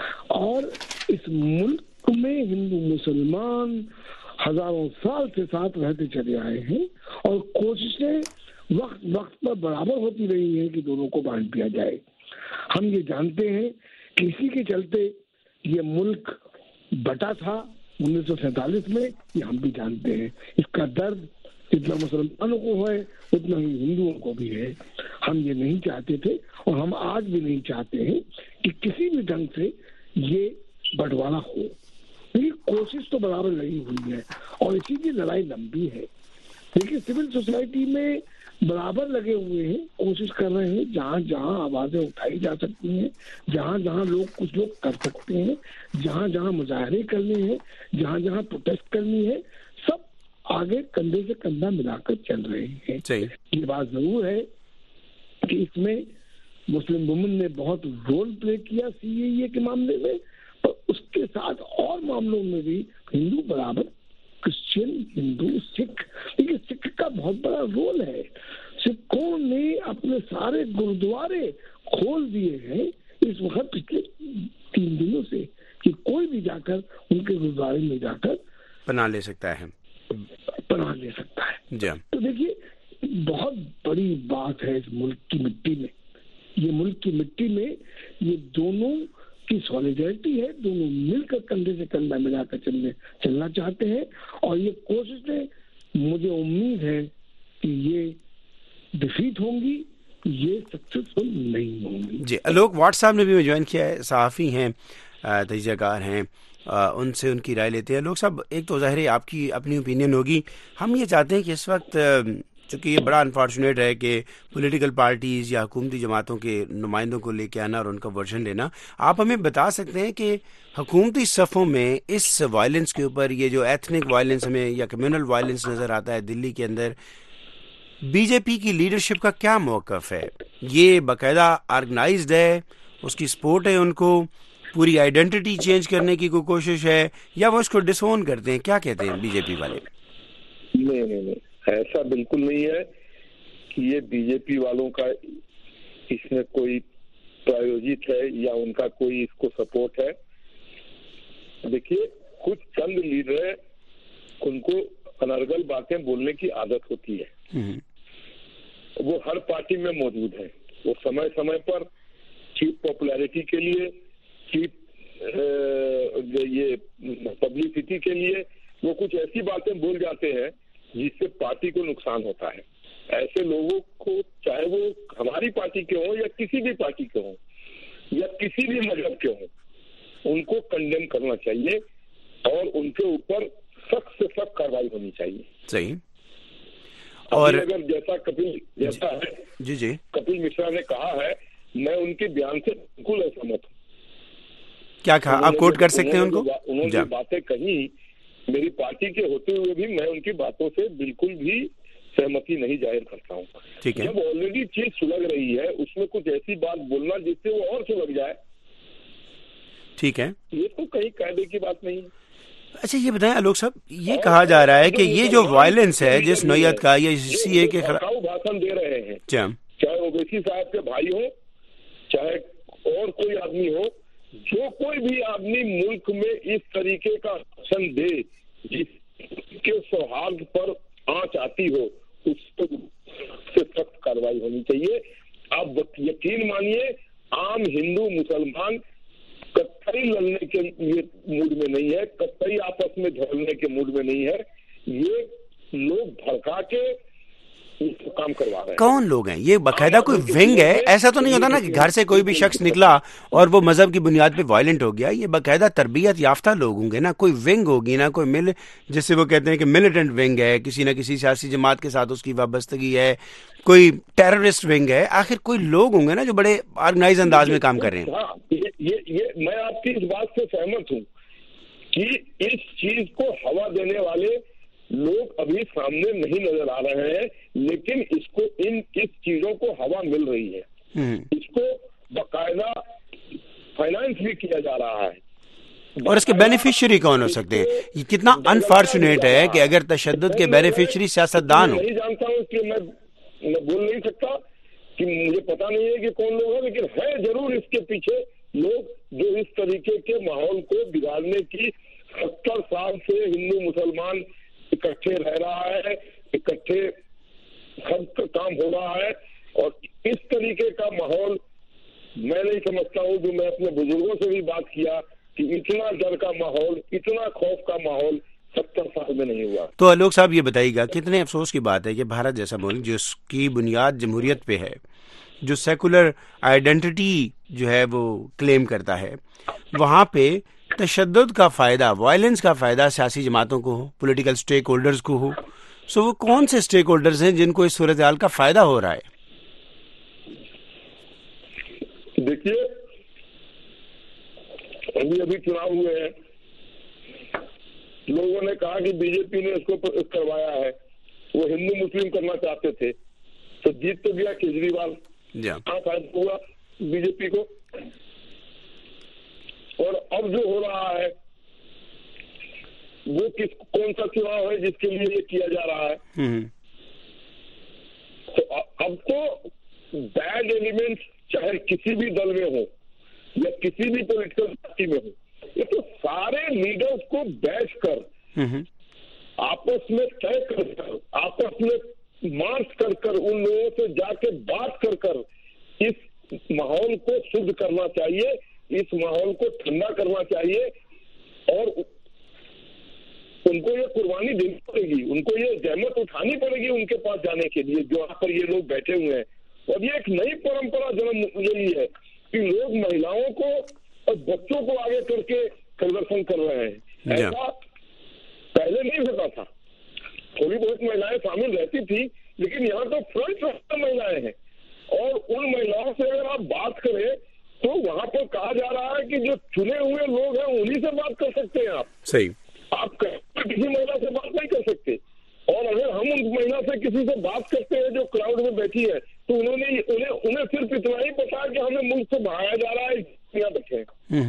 और इस मुल्क में हिंदू मुसलमान हजारों साल से साथ रहते चले आए हैं और कोशिशें वक्त वक्त पर बराबर होती रही हैं कि दोनों को बांट दिया जाए। हम ये जानते हैं कि इसी के चलते ये मुल्क बटा था उन्नीस सौ सैतालीस में, ये हम भी जानते हैं। इसका दर्द जितना मुसलमानों को है उतना ही हिंदुओं को भी है। हम ये नहीं चाहते थे और हम आज भी नहीं चाहते हैं कि किसी भी ढंग से ये बंटवारा हो। लेकिन कोशिश तो बराबर लगी हुई है और इसी की लड़ाई लंबी है। देखिए, सिविल सोसाइटी में बराबर लगे हुए हैं, कोशिश कर रहे हैं, जहाँ जहाँ आवाजें उठाई जा सकती हैं, जहाँ जहाँ लोग कुछ लोग कर सकते हैं, जहाँ जहाँ मुजाहरे करने हैं, जहाँ जहाँ प्रोटेस्ट करनी है, सब आगे कंधे से कंधा मिलाकर चल रहे हैं। ये बात जरूर है कि इसमें मुस्लिम वुमेन ने बहुत रोल प्ले किया सीएए के मामले में, और उसके साथ और मामलों में भी हिंदू बराबर, क्रिश्चियन, हिंदू, सिख, लेकिन सिख का बहुत बड़ा रोल है। सिखों ने अपने सारे गुरुद्वारे खोल दिए हैं इस वक्त पिछले तीन दिनों से, कि कोई भी जाकर उनके गुरुद्वारे में जाकर पनाह ले सकता है पनाह ले सकता है। तो देखिए, बहुत बड़ी बात है इस मुल्क की मिट्टी में। ये मुल्क की मिट्टी में ये दोनों की सॉलिडेरिटी है, दोनों मिलकर कंधे से कंधा मिलाकर चलने चलना चाहते हैं, और ये कोशिशें, मुझे उम्मीद है कि ये डिफीट होंगी, ये सक्सेसफुल नहीं होंगी। जी, आलोक वाट साहब ने भी ज्वाइन किया है, सहाफ़ी हैं, तजज़ियाकार हैं, आ, उनसे उनकी राय लेते हैं। लोग सब, एक तो ज़ाहिर है आपकी अपनी ओपिनियन होगी, हम ये चाहते हैं कि इस वक्त चूँकि ये बड़ा अनफॉर्चुनेट है कि पॉलिटिकल पार्टीज़ या हुकूमती जमातों के नुमाइंदों को लेके आना और उनका वर्जन लेना, आप हमें बता सकते हैं कि हुकूमती सफ़ों में इस वायलेंस के ऊपर, ये जो एथनिक वायलेंस हमें या कम्युनल वायलेंस नज़र आता है दिल्ली के अंदर, बीजेपी की लीडरशिप का क्या मौक़िफ़ है? ये बाकायदा ऑर्गेनाइज्ड है, उसकी सपोर्ट है, उनको पूरी आइडेंटिटी चेंज करने की कोई कोशिश है, या वो इसको डिसोन करते हैं? क्या कहते हैं बीजेपी वाले? नहीं नहीं नहीं, ऐसा बिल्कुल नहीं है कि ये बीजेपी वालों का इसमें कोई प्रायोजित है या उनका कोई इसको सपोर्ट है। देखिए, कुछ चंद लीडर है, उनको अनर्गल बातें बोलने की आदत होती है, वो हर पार्टी में मौजूद है। वो समय समय पर चीप पॉपुलैरिटी के लिए, चीप ये पब्लिसिटी के लिए वो कुछ ऐसी बातें बोल जाते हैं जिससे पार्टी को नुकसान होता है। ऐसे लोगों को, चाहे वो हमारी पार्टी के हों या किसी भी पार्टी के हों या किसी भी मजहब के हों, उनको कंडेम करना चाहिए और उनके ऊपर सख्त से सख्त कार्रवाई होनी चाहिए। सही। और अगर जैसा कपिल जैसा है जी जी कपिल मिश्रा ने कहा है, मैं उनके बयान से बिल्कुल असहमत हूँ। क्या कहा, आप कोट कर सकते हैं उनको? उन्होंने बातें कही, मेरी पार्टी के होते हुए भी मैं उनकी बातों से बिल्कुल भी सहमति नहीं जाहिर करता हूँ। ठीक है। जब ऑलरेडी चीज सुलग रही है, उसमें कुछ ऐसी बात बोलना जिससे वो और सुलग जाए, ठीक है, ये तो कहीं कायदे की बात नहीं है। अच्छा ये बताएं आलोक साहब, ये कहा जा रहा है कि ये जो वायलेंस है जिस नौयत का, ये सीए के खिलाफ भाषण दे रहे हैं, चाहे ओवैसी साहब के भाई हो चाहे और कोई आदमी हो, जो कोई भी आदमी मुल्क में इस तरीके का भाषण दे जिसके सौहार्द पर आंच आती हो, उस से सख्त कार्रवाई होनी चाहिए। आप यकीन मानिए, आम हिंदू मुसलमान कतई लड़ने के लिए मूड में नहीं है, कतई आपस में झगड़ने के मूड में नहीं है। ये लोग भड़का के काम करवा रहे हैं। कौन लोग हैं ये? बकायदा कोई विंग है? ऐसा तो नहीं होता ना कि घर से कोई भी शख्स निकला और वो मजहब की बुनियाद पे वायलेंट हो गया। ये बकायदा तरबियत याफ्ता लोग होंगे ना, कोई विंग होगी ना, कोई मिल जिससे वो कहते हैं कि मिलिटेंट विंग है, किसी ना किसी सियासी जमात के साथ उसकी वाबस्तगी है, कोई टेररिस्ट विंग है। आखिर कोई लोग होंगे ना जो बड़े ऑर्गेनाइज अंदाज में काम कर रहे हैं। हाँ, ये, ये ये मैं आपकी इस बात से सहमत हूँ कि इस चीज को हवा देने वाले लोग अभी सामने नहीं नजर आ रहे हैं, लेकिन इसको इन इस चीजों को हवा मिल रही है। इसको बकायदा फाइनेंस भी किया जा रहा है। और इसके बेनिफिशियरी कौन हो सकते हैं? ये कितना अनफॉर्चुनेट है कि अगर तशद्दुद के बेनिफिशियरी सियासतदान हो। नहीं जानता हूँ कि मैं मैं बोल नहीं सकता कि मुझे पता नहीं है कि कौन लोग हैं, लेकिन है जरूर इसके पीछे लोग जो इस तरीके के माहौल को बिगाड़ने की सत्तर साल से हिंदू मुसलमान इकट्ठे रह रहा है, इकट्ठे सब काम हो रहा है। और इस तरीके का माहौल मैं नहीं समझता हूँ, जो मैं अपने बुजुर्गों से भी बात किया कि इतना डर का माहौल, इतना खौफ का माहौल सत्तर साल में नहीं हुआ। तो आलोक साहब ये बताइएगा, कितने अफसोस की बात है कि भारत जैसा मुल्क जिसकी बुनियाद जमहूरियत पे है, जो सेकुलर आइडेंटिटी जो है वो क्लेम करता है, वहाँ पे तशद्दुद का फायदा, वायलेंस का फायदा सियासी जमातों को हो, पॉलिटिकल स्टेक होल्डर्स को हो। सो वो कौन से स्टेक होल्डर्स हैं जिनको इस सूरत हाल का फायदा हो रहा है? देखिए, अभी अभी चुनाव हुए हैं, लोगों ने कहा कि बीजेपी ने इसको करवाया है, वो हिंदू मुस्लिम करना चाहते थे, तो जीत तो गया केजरीवाल। हाँ, फायदा हुआ बीजेपी को। और अब जो हो रहा है वो किस कौन सा चुनाव है जिसके लिए ये किया जा रहा है? तो अब तो बैड एलिमेंट्स चाहे किसी भी दल में हो या किसी भी पॉलिटिकल पार्टी में हो, ये तो सारे लीडर्स को बैठ कर आपस में तय कर कर आपस में मार्च कर कर उन लोगों से जाके बात कर कर इस माहौल को शुद्ध करना चाहिए, इस माहौल को ठंडा करना चाहिए। और उनको ये कुर्बानी देनी पड़ेगी, उनको ये जहमत उठानी पड़ेगी उनके पास जाने के लिए, जो यहाँ पर ये लोग बैठे हुए हैं। और ये एक नई परंपरा जन्म ले ली है कि लोग महिलाओं को और बच्चों को आगे करके प्रदर्शन कर रहे हैं। ऐसा पहले नहीं होता था, थोड़ी बहुत महिलाएं शामिल रहती थी, लेकिन यहाँ तो फ्रंट रनर महिलाएं हैं। और उन महिलाओं से अगर आप बात करें तो वहां पर कहा जा रहा है कि जो चुने हुए लोग हैं उन्हीं से बात कर सकते हैं। आप सही, आप किसी महिला से बात नहीं कर सकते। और अगर हम उन महिला से किसी से बात करते हैं जो क्राउड में बैठी है, तो उन्होंने उन्हें उन्हें सिर्फ इतना ही पता है कि हमें मुल्क से भगाया जा रहा है, यहाँ बैठे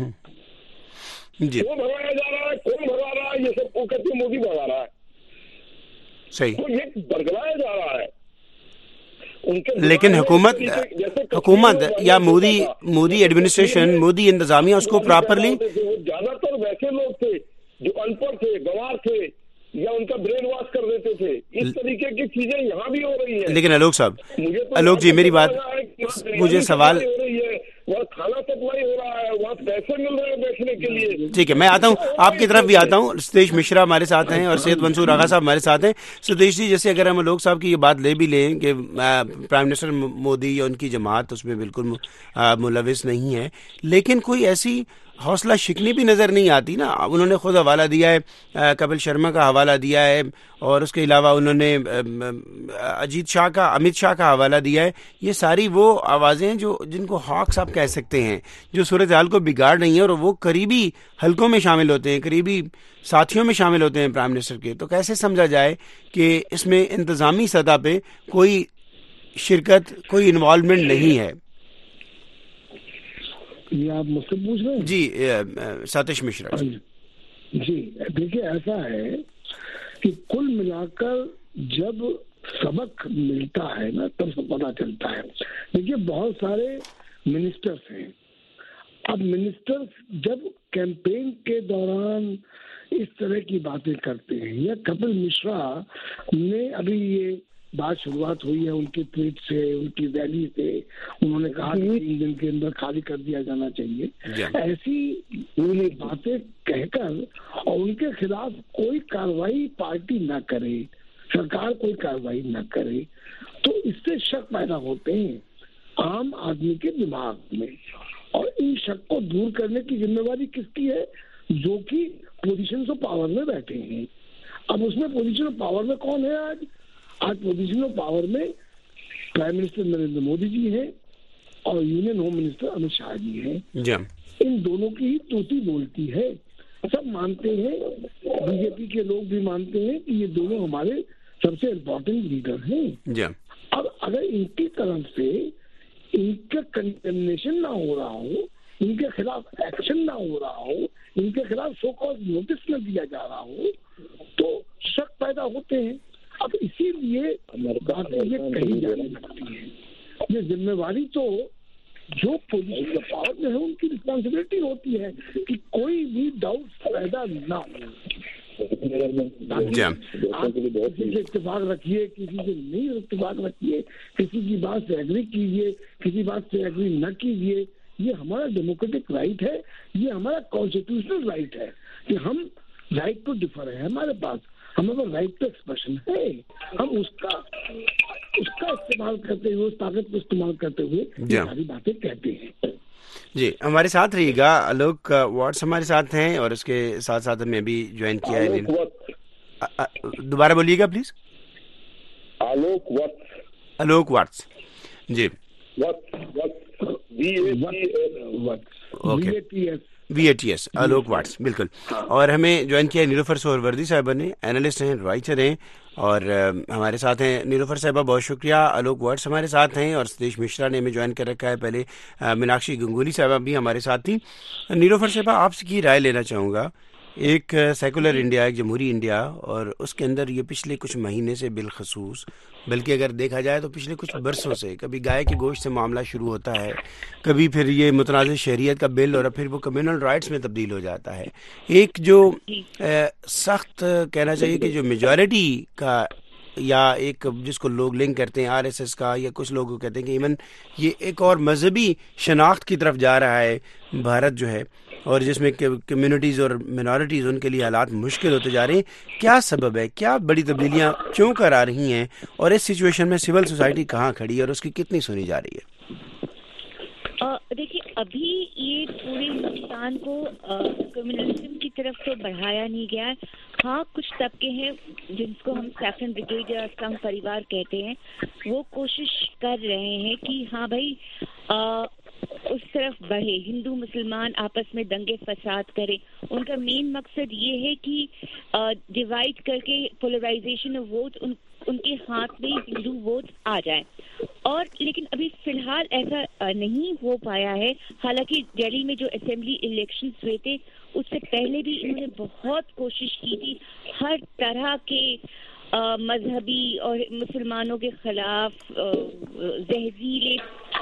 कौन भगाया जा रहा है, कौन भगा रहा है, ये सब वो कहते मोदी भगा रहा है। सही, तो ये बरगलाया जा रहा है। लेकिन हुकूमत हुकूमत या मोदी मोदी एडमिनिस्ट्रेशन, मोदी इंतजामिया उसको प्रॉपरली, ज्यादातर वैसे लोग थे जो अनपढ़ थे, गंवार थे, या उनका ब्रेन वॉश कर देते थे। इस तरीके की चीजें यहाँ भी हो रही है। लेकिन आलोक साहब, तो आलोक जी मेरी बात, मुझे सवाल, हो रही है, वहाँ खाना सप्लाई हो रहा है, वहाँ पैसे मिल रहे हैं बैठने के लिए। ठीक है, मैं आता हूँ आपकी तरफ भी आता हूँ। सुदेश मिश्रा हमारे साथ हैं और सैयद मंसूर आगा साहब हमारे साथ हैं। सुदेश जी, जैसे अगर हम आलोक साहब की ये बात ले भी लें कि प्राइम मिनिस्टर मोदी या उनकी जमात उसमें बिल्कुल मुलविस नहीं है, लेकिन कोई ऐसी हौसला शिकनी भी नज़र नहीं आती ना। उन्होंने खुद हवाला दिया है, कपिल शर्मा का हवाला दिया है, और उसके अलावा उन्होंने अजीत शाह का, अमित शाह का हवाला दिया है। ये सारी वो आवाज़ें हैं जो जिनको हॉक्स आप कह सकते हैं, जो सूरत हाल को बिगाड़ रही हैं, और वो करीबी हलकों में शामिल होते हैं, करीबी साथियों में शामिल होते हैं प्राइम मिनिस्टर के। तो कैसे समझा जाए कि इसमें इंतज़ामी सतह पे कोई शिरकत, कोई इन्वॉल्वमेंट नहीं है? ये आप मुझसे पूछ रहे हैं? जी, सतीश मिश्रा जी। जी देखिए, ऐसा है कि कुल मिलाकर जब सबक मिलता है ना तब सब पता चलता है। देखिए बहुत सारे मिनिस्टर्स हैं, अब मिनिस्टर्स जब कैंपेन के दौरान इस तरह की बातें करते हैं, या कपिल मिश्रा ने अभी ये बात शुरुआत हुई है उनके ट्वीट से, उनकी रैली से, उन्होंने कहा कि तीन दिन के अंदर खाली कर दिया जाना चाहिए, ऐसी बातें कहकर और उनके खिलाफ कोई कार्रवाई पार्टी ना करे, सरकार कोई कार्रवाई न करे, तो इससे शक पैदा होते हैं आम आदमी के दिमाग में, और इन शक को दूर करने की जिम्मेवारी किसकी है? जो कि पोजीशन ऑफ पावर में बैठे हैं। अब उसमें पोजीशन ऑफ पावर में कौन है आज? आज पोजीशन ऑफ पावर में प्राइम मिनिस्टर नरेंद्र मोदी जी हैं और union home minister Amit Shah ji हैं। इन दोनों की ही तूती बोलती है, सब मानते हैं, बीजेपी के लोग भी मानते हैं कि ये दोनों हमारे सबसे इम्पोर्टेंट लीडर हैं। अब अगर इनकी तरफ से इनका कंडेमनेशन ना हो रहा हो, इनके खिलाफ एक्शन ना हो रहा हो, इनके खिलाफ सो कॉज नोटिस न दिया जा रहा हो, तो शक पैदा होते हैं। अब इसीलिए बातें ये कही जाने लगती है। ये जिम्मेवारी तो जो पोजीशन ऑफ पावर में है उनकी रिस्पॉन्सिबिलिटी होती है कि कोई भी डाउट पैदा ना हो। किसी से इत्तेफाक रखिए, किसी से नहीं इत्तेफाक रखिए, किसी की बात से एग्री कीजिए, किसी बात से एग्री न कीजिए, ये हमारा डेमोक्रेटिक राइट है, ये हमारा कॉन्स्टिट्यूशनल राइट है कि हम राइट टू डिफर है हमारे पास, हमारे पास राइट टू एक्सप्रेशन है, हम उसका उसका इस्तेमाल करते हुए, उस ताकत को इस्तेमाल करते हुए सारी बातें कहते हैं। जी, हमारे साथ रहिएगा। आलोक वाट्स हमारे साथ हैं और उसके साथ साथ हमें अभी ज्वाइन किया है। दोबारा बोलिएगा please. Alok Vats. Alok Vats ji. V A T S Alok Vats, बिल्कुल। और हमें ज्वाइन किया नीलोफर सोहरवर्दी साहबा ने, एनालिस्ट हैं, राइटर हैं, और uh, हमारे साथ हैं नीलोफर साहबा, बहुत शुक्रिया। आलोक वाट्स हमारे साथ हैं और सतीश मिश्रा ने हमें ज्वाइन कर रखा है। पहले uh, मीनाक्षी गंगुली साहबा भी हमारे साथ थी। नीलोफर साहबा, आपसे की राय लेना चाहूँगा। एक सेकुलर इंडिया, एक जमहूरी इंडिया, और उसके अंदर ये पिछले कुछ महीने से बिलखसूस, बल्कि अगर देखा जाए तो पिछले कुछ बरसों से, कभी गाय के गोश्त से मामला शुरू होता है, कभी फिर ये मुतनाज़ शरीयत का बिल, और फिर वो कम्युनल राइट्स में तब्दील हो जाता है। एक जो सख्त कहना चाहिए कि जो मेजॉरिटी का, या एक जिसको लोग लिंक करते हैं आर एस एस का, या कुछ लोग कहते हैं कि इवन ये एक और मजहबी शनाख्त की तरफ जा रहा है भारत जो है, और जिसमें कम्युनिटीज़ और मिनॉरिटीज़, उनके लिए हालात मुश्किल होते जा रहे हैं। क्या सबब है? क्या बड़ी तब्दीलियां क्यों कर आ रही हैं? और इस सिचुएशन में सिविल सोसाइटी कहाँ खड़ी है और उसकी कितनी सुनी जा रही है? देखिए, अभी ये पूरे हिंदुस्तान को कम्युनलिज्म की तरफ तो बढ़ाया नहीं गया है। हाँ, कुछ तबके हैं जिसको हम सैफरन ब्रिगेड या संघ परिवार कहते हैं, वो कोशिश कर रहे हैं कि हाँ भाई आ, उस तरफ बढ़े, हिंदू मुसलमान आपस में दंगे फसाद करें। उनका मेन मकसद ये है कि डिवाइड करके पोलराइजेशन ऑफ वोट उन, उनके हाथ में हिंदू वोट आ जाए। और लेकिन अभी फिलहाल ऐसा नहीं हो पाया है। हालांकि दिल्ली में जो असेंबली इलेक्शंस हुए थे उससे पहले भी इन्होंने बहुत कोशिश की थी हर तरह के मजहबी और मुसलमानों के खिलाफ जहरीले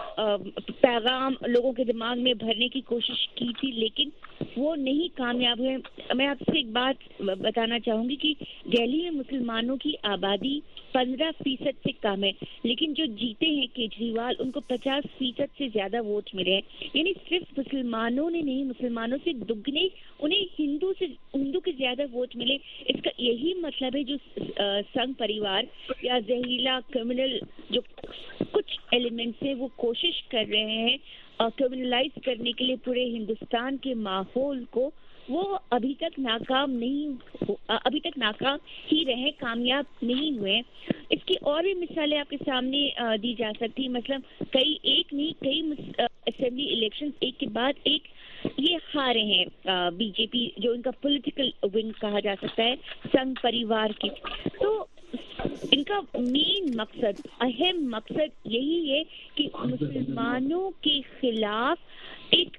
पैगाम लोगों के दिमाग में भरने की कोशिश की थी, लेकिन वो नहीं कामयाब हुए। मैं आपसे एक बात बताना चाहूंगी कि दिल्ली में मुसलमानों की आबादी पंद्रह फीसद से कम है, लेकिन जो जीते हैं केजरीवाल, उनको पचास फीसद से ज्यादा वोट मिले हैं। यानी सिर्फ मुसलमानों ने नहीं, मुसलमानों से दुगने उन्हें हिंदू से हिंदू के ज्यादा वोट मिले। इसका यही मतलब है जो संघ परिवार या जहरीला क्रिमिनल जो कुछ एलिमेंट्स है वो कोशिश कर रहे हैं क्रिमिनलाइज करने के लिए पूरे हिंदुस्तान के माहौल को, वो अभी तक नाकाम नहीं अभी तक नाकाम ही रहे, कामयाब नहीं हुए। इसकी और भी मिसालें आपके सामने दी जा सकती है। मतलब कई एक नहीं कई असेंबली इलेक्शंस एक के बाद एक ये हारे हैं बीजेपी, जो इनका पॉलिटिकल विंग कहा जा सकता है संघ परिवार की। तो इनका मेन मकसद, अहम मकसद यही है कि मुसलमानों के खिलाफ एक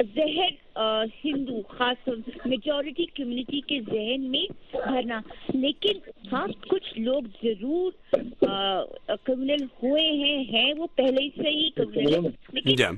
जहर हिंदू खास मेजॉरिटी कम्युनिटी के जहन में भरना। लेकिन हाँ, कुछ लोग जरूर कम्युनल हुए हैं हैं वो पहले से ही कम्युनल, लेकिन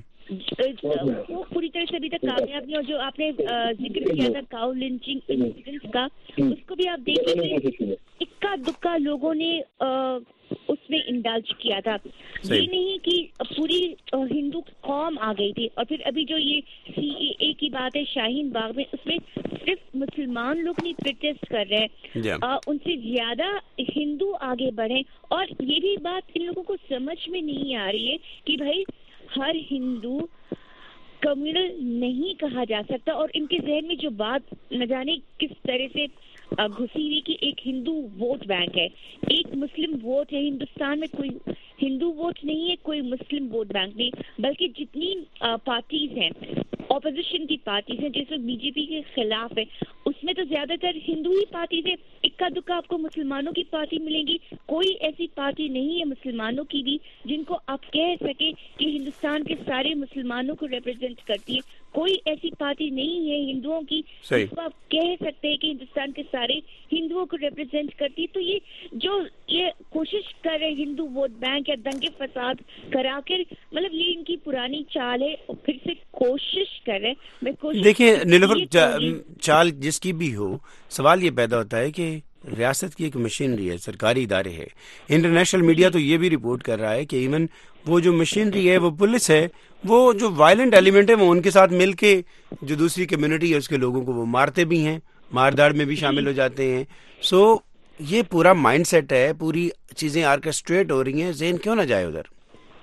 वो पूरी तरह से अभी तक कामयाब नहीं। और जो आपने जिक्र किया था काउ लिंचिंग इंसिडेंट्स का, उसको भी आप देखेंगे इक्का दुक्का लोगों ने आ, उसमें इंडल्ज किया था। ये नहीं कि पूरी हिंदू कौम आ गई थी। और फिर अभी जो ये सीएए की बात है शाहीन बाग में, उसमें सिर्फ मुसलमान लोग नहीं प्रोटेस्ट कर रहे हैं, आ, उनसे ज्यादा हिंदू आगे बढ़े। और ये भी बात इन लोगों को समझ में नहीं आ रही है कि भाई हर हिंदू कम्युनल नहीं कहा जा सकता। और इनके जहन में जो बात न जाने किस तरह से घुसी हुई कि एक हिंदू वोट बैंक है, एक मुस्लिम वोट है। हिंदुस्तान में कोई हिंदू वोट नहीं है, कोई मुस्लिम वोट बैंक नहीं, बल्कि जितनी पार्टीज हैं, ऑपोजिशन की पार्टीज हैं, जैसे बीजेपी के खिलाफ है, उसमें तो ज्यादातर हिंदू ही पार्टीज है। इक्का दुक्का आपको मुसलमानों की पार्टी मिलेंगी। कोई ऐसी पार्टी नहीं है मुसलमानों की भी जिनको आप कह सके कि हिंदुस्तान के सारे मुसलमानों को रिप्रेजेंट करती है। कोई ऐसी पार्टी नहीं है हिंदुओं की जिसको आप कह सकते हैं कि हिंदुस्तान के सारे हिंदुओं को रिप्रेजेंट करती है। तो ये जो ये कोशिश कर रहे हिंदू वोट बैंक या दंगे फसाद करा कर, मतलब ये इनकी पुरानी चाल है। फिर से कोशिश कर रहे मैं कोशिश देखिए नीलोफर, चाल जिसकी भी हो, सवाल ये पैदा होता है कि रियासत की एक मशीनरी है, सरकारी इदारे है। इंटरनेशनल मीडिया तो ये भी रिपोर्ट कर रहा है कि इवन वो जो मशीनरी है, वो पुलिस है, वो जो वायलेंट एलिमेंट है वो उनके साथ मिलके जो दूसरी कम्युनिटी है उसके लोगों को वो मारते भी हैं, मारदाड़ में भी शामिल हो जाते हैं। सो ये पूरा माइंडसेट है, पूरी चीजें ऑर्केस्ट्रेट हो रही हैं, ज़हन क्यों ना जाए उधर?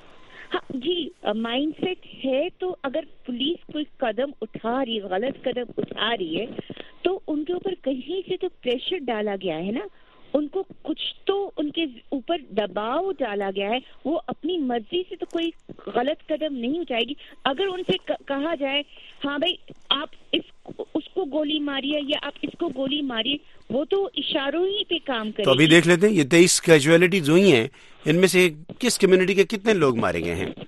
हाँ जी, माइंडसेट है। तो अगर पुलिस कोई कदम उठा रही है, गलत कदम उठा रही है, तो उनके ऊपर कहीं से तो प्रेशर डाला गया है ना, उनको कुछ तो उनके ऊपर दबाव डाला गया है। वो अपनी मर्जी से तो कोई गलत कदम नहीं उठाएगी। अगर उनसे कहा जाए हाँ भाई आप इस उसको गोली मारिए या आप इसको गोली मारिए, वो तो इशारों ही पे काम करेगी। तो अभी देख लेते हैं ये तेईस कैजुअलिटीज हुई हैं, इनमें से किस कम्युनिटी के कितने लोग मारे गए हैं।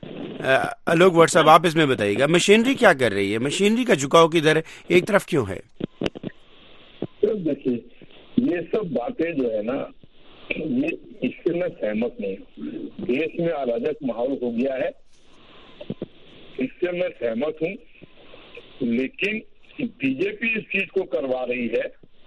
आलोक व्हाट्सएप आप इसमें बताइएगा, मशीनरी क्या कर रही है, मशीनरी का झुकाव किधर है, एक तरफ क्यों है? देखिए ये सब बातें जो है ना, ये इससे मैं सहमत नहीं हूँ। देश में अराजक माहौल हो गया है, इससे मैं सहमत हूँ। लेकिन बीजेपी इस चीज को करवा रही है,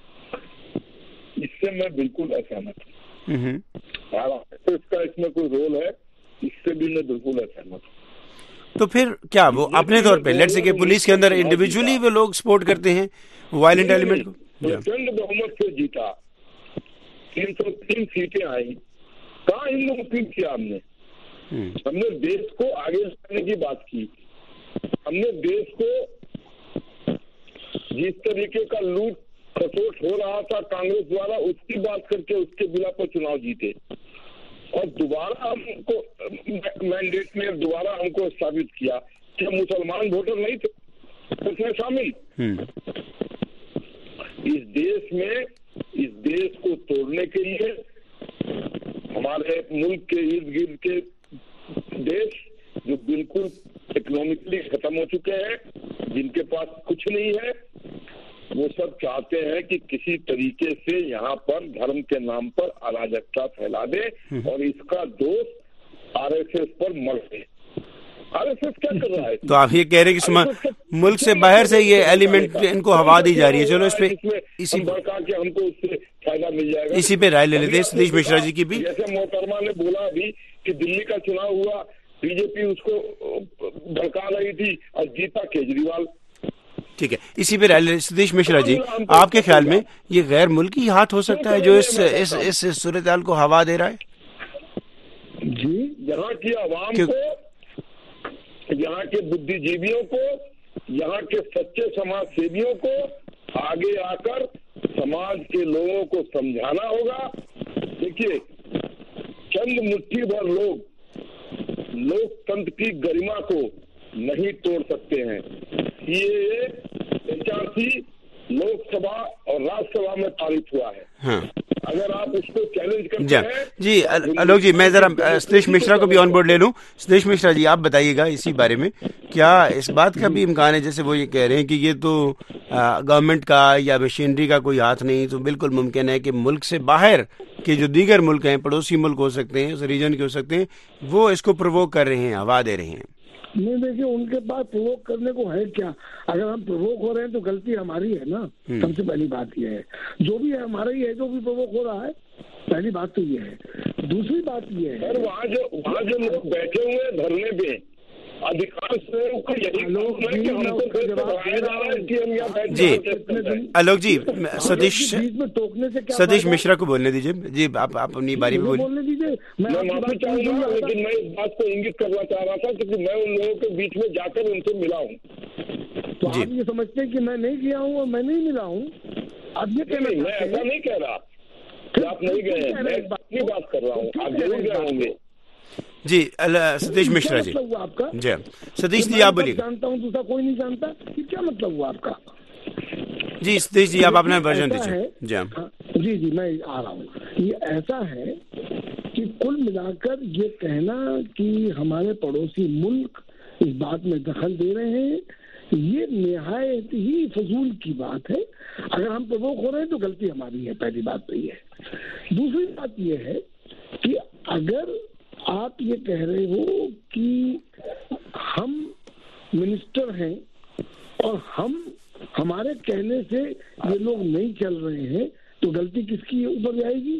इससे मैं बिल्कुल असहमत हूँ। इसका इसमें कोई रोल है, इससे भी मैं बिल्कुल असहमत हूँ। तो फिर क्या वो अपने तौर पे लेट्स से कि पुलिस के अंदर इंडिविजुअली वो लोग सपोर्ट करते हैं वायलेंट एलिमेंट को? प्रचंड बहुमत से जीता, तीन सौ तीन सीटें आई, कहाँ हिंदू मुस्लिम किया हमने? हमने देश को आगे बढ़ाने की बात की। हमने देश को जिस तरीके का लूट खसोट हो रहा था कांग्रेस द्वारा, उसकी बात करके उसके बिना पर चुनाव जीते। और दोबारा हमको मैंडेट में दोबारा हमको साबित किया कि मुसलमान वोटर नहीं थे उसमें शामिल। इस देश में, इस देश को तोड़ने के लिए हमारे मुल्क के इर्द गिर्द के देश जो बिल्कुल इकोनॉमिकली खत्म हो चुके हैं, जिनके पास कुछ नहीं है, वो सब चाहते हैं कि किसी तरीके से यहाँ पर धर्म के नाम पर अराजकता फैला दे और इसका दोष आरएसएस पर मर दे। आरएसएस क्या कर रहा है? तो आप ये कह रहे हैं कि मुल्क से बाहर से ये एलिमेंट इनको हवा दी जा रही है। चलो इस पे इसी के हमको उससे फायदा मिल जाएगा, इसी पे राय ले लेते हैं सतीश मिश्रा जी की भी। जैसे मोहतरमा ने बोला अभी कि दिल्ली का चुनाव हुआ, बीजेपी उसको भड़का रही थी और जीता केजरीवाल। ठीक है, इसी पे राय ले सतीश मिश्रा जी, आपके ख्याल में ये गैर मुल्की हाथ हो सकता है जो इस इस इस सूरत-ए-हाल को हवा दे रहा है? जी, यहाँ की आवाम को, यहाँ के बुद्धिजीवियों को, यहाँ के सच्चे समाज सेवियों को आगे आकर समाज के लोगों को समझाना होगा। देखिए, चंद मुट्ठी भर लोग लोकतंत्र की गरिमा को नहीं तोड़ सकते हैं। ये एचआरसी लोकसभा और राज्यसभा में पारित हुआ है। हाँ। अगर आप उसको चैलेंज करते जी हैं जी आलोक जी, मैं जरा सतीश मिश्रा को भी ऑन बोर्ड ले लूं। सतीश मिश्रा जी, आप बताइएगा इसी बारे में, क्या इस बात का भी इम्कान है, जैसे वो ये कह रहे हैं कि ये तो गवर्नमेंट का या मशीनरी का कोई हाथ नहीं, तो बिल्कुल मुमकिन है कि मुल्क से बाहर के जो दीगर मुल्क हैं, पड़ोसी मुल्क हो सकते हैं, उस रीजन के हो सकते हैं, वो इसको प्रोवोक कर रहे हैं, हवा दे रहे हैं। नहीं, देखिए उनके पास प्रोवोक करने को है क्या? अगर हम प्रोवोक हो रहे हैं तो गलती हमारी है ना। सबसे पहली बात यह है, जो भी है हमारा ही है जो भी प्रोवोक हो रहा है। पहली बात तो ये है। दूसरी बात ये है, सर वहाँ जो वहाँ जो लोग बैठे हुए हैं धरने पे, अधिकांश लोगों को यही आलोक जी, मैं उसका जवाब दे रहा हूँ जी। आलोक जी, सतीश बीच में टोकने से क्या सतीश मिश्रा को बोलने दीजिए जी, आप आप अपनी बारी में बोलने दीजिए। मैं माफी चाहूंगा, लेकिन मैं इस बात को इंगित करना चाह रहा था क्योंकि मैं उन लोगों के बीच में जाकर उनसे मिला हूँ। तो आप ये समझते हैं कि मैं नहीं गया हूँ और मैं नहीं मिला हूँ? आप ये कहना, मैं ऐसा नहीं कह रहा कि आप नहीं गए, मैं अपनी बात कर रहा हूँ, आप जरूर गए होंगे। जी सतीश मिश्रा जी, मतलब हुआ आपका? जी सतीश जी आप बोलिए। जानता हूँ, दूसरा कोई नहीं जानता, कि क्या मतलब हुआ आपका? जी सतीश जी, आप अपना वर्जन दीजिए। जी जी जी मैं आ रहा हूँ। ये ऐसा है कि कुल मिलाकर ये कहना कि हमारे पड़ोसी मुल्क इस बात में दखल दे रहे हैं, ये निहायत ही फजूल की बात है। अगर हम प्रवोक हो रहे हैं तो गलती हमारी है, पहली बात तो ये है। दूसरी बात ये है कि अगर आप ये कह रहे हो कि हम मिनिस्टर हैं और हम हमारे कहने से ये लोग नहीं चल रहे हैं, तो गलती किसकी ऊपर जाएगी?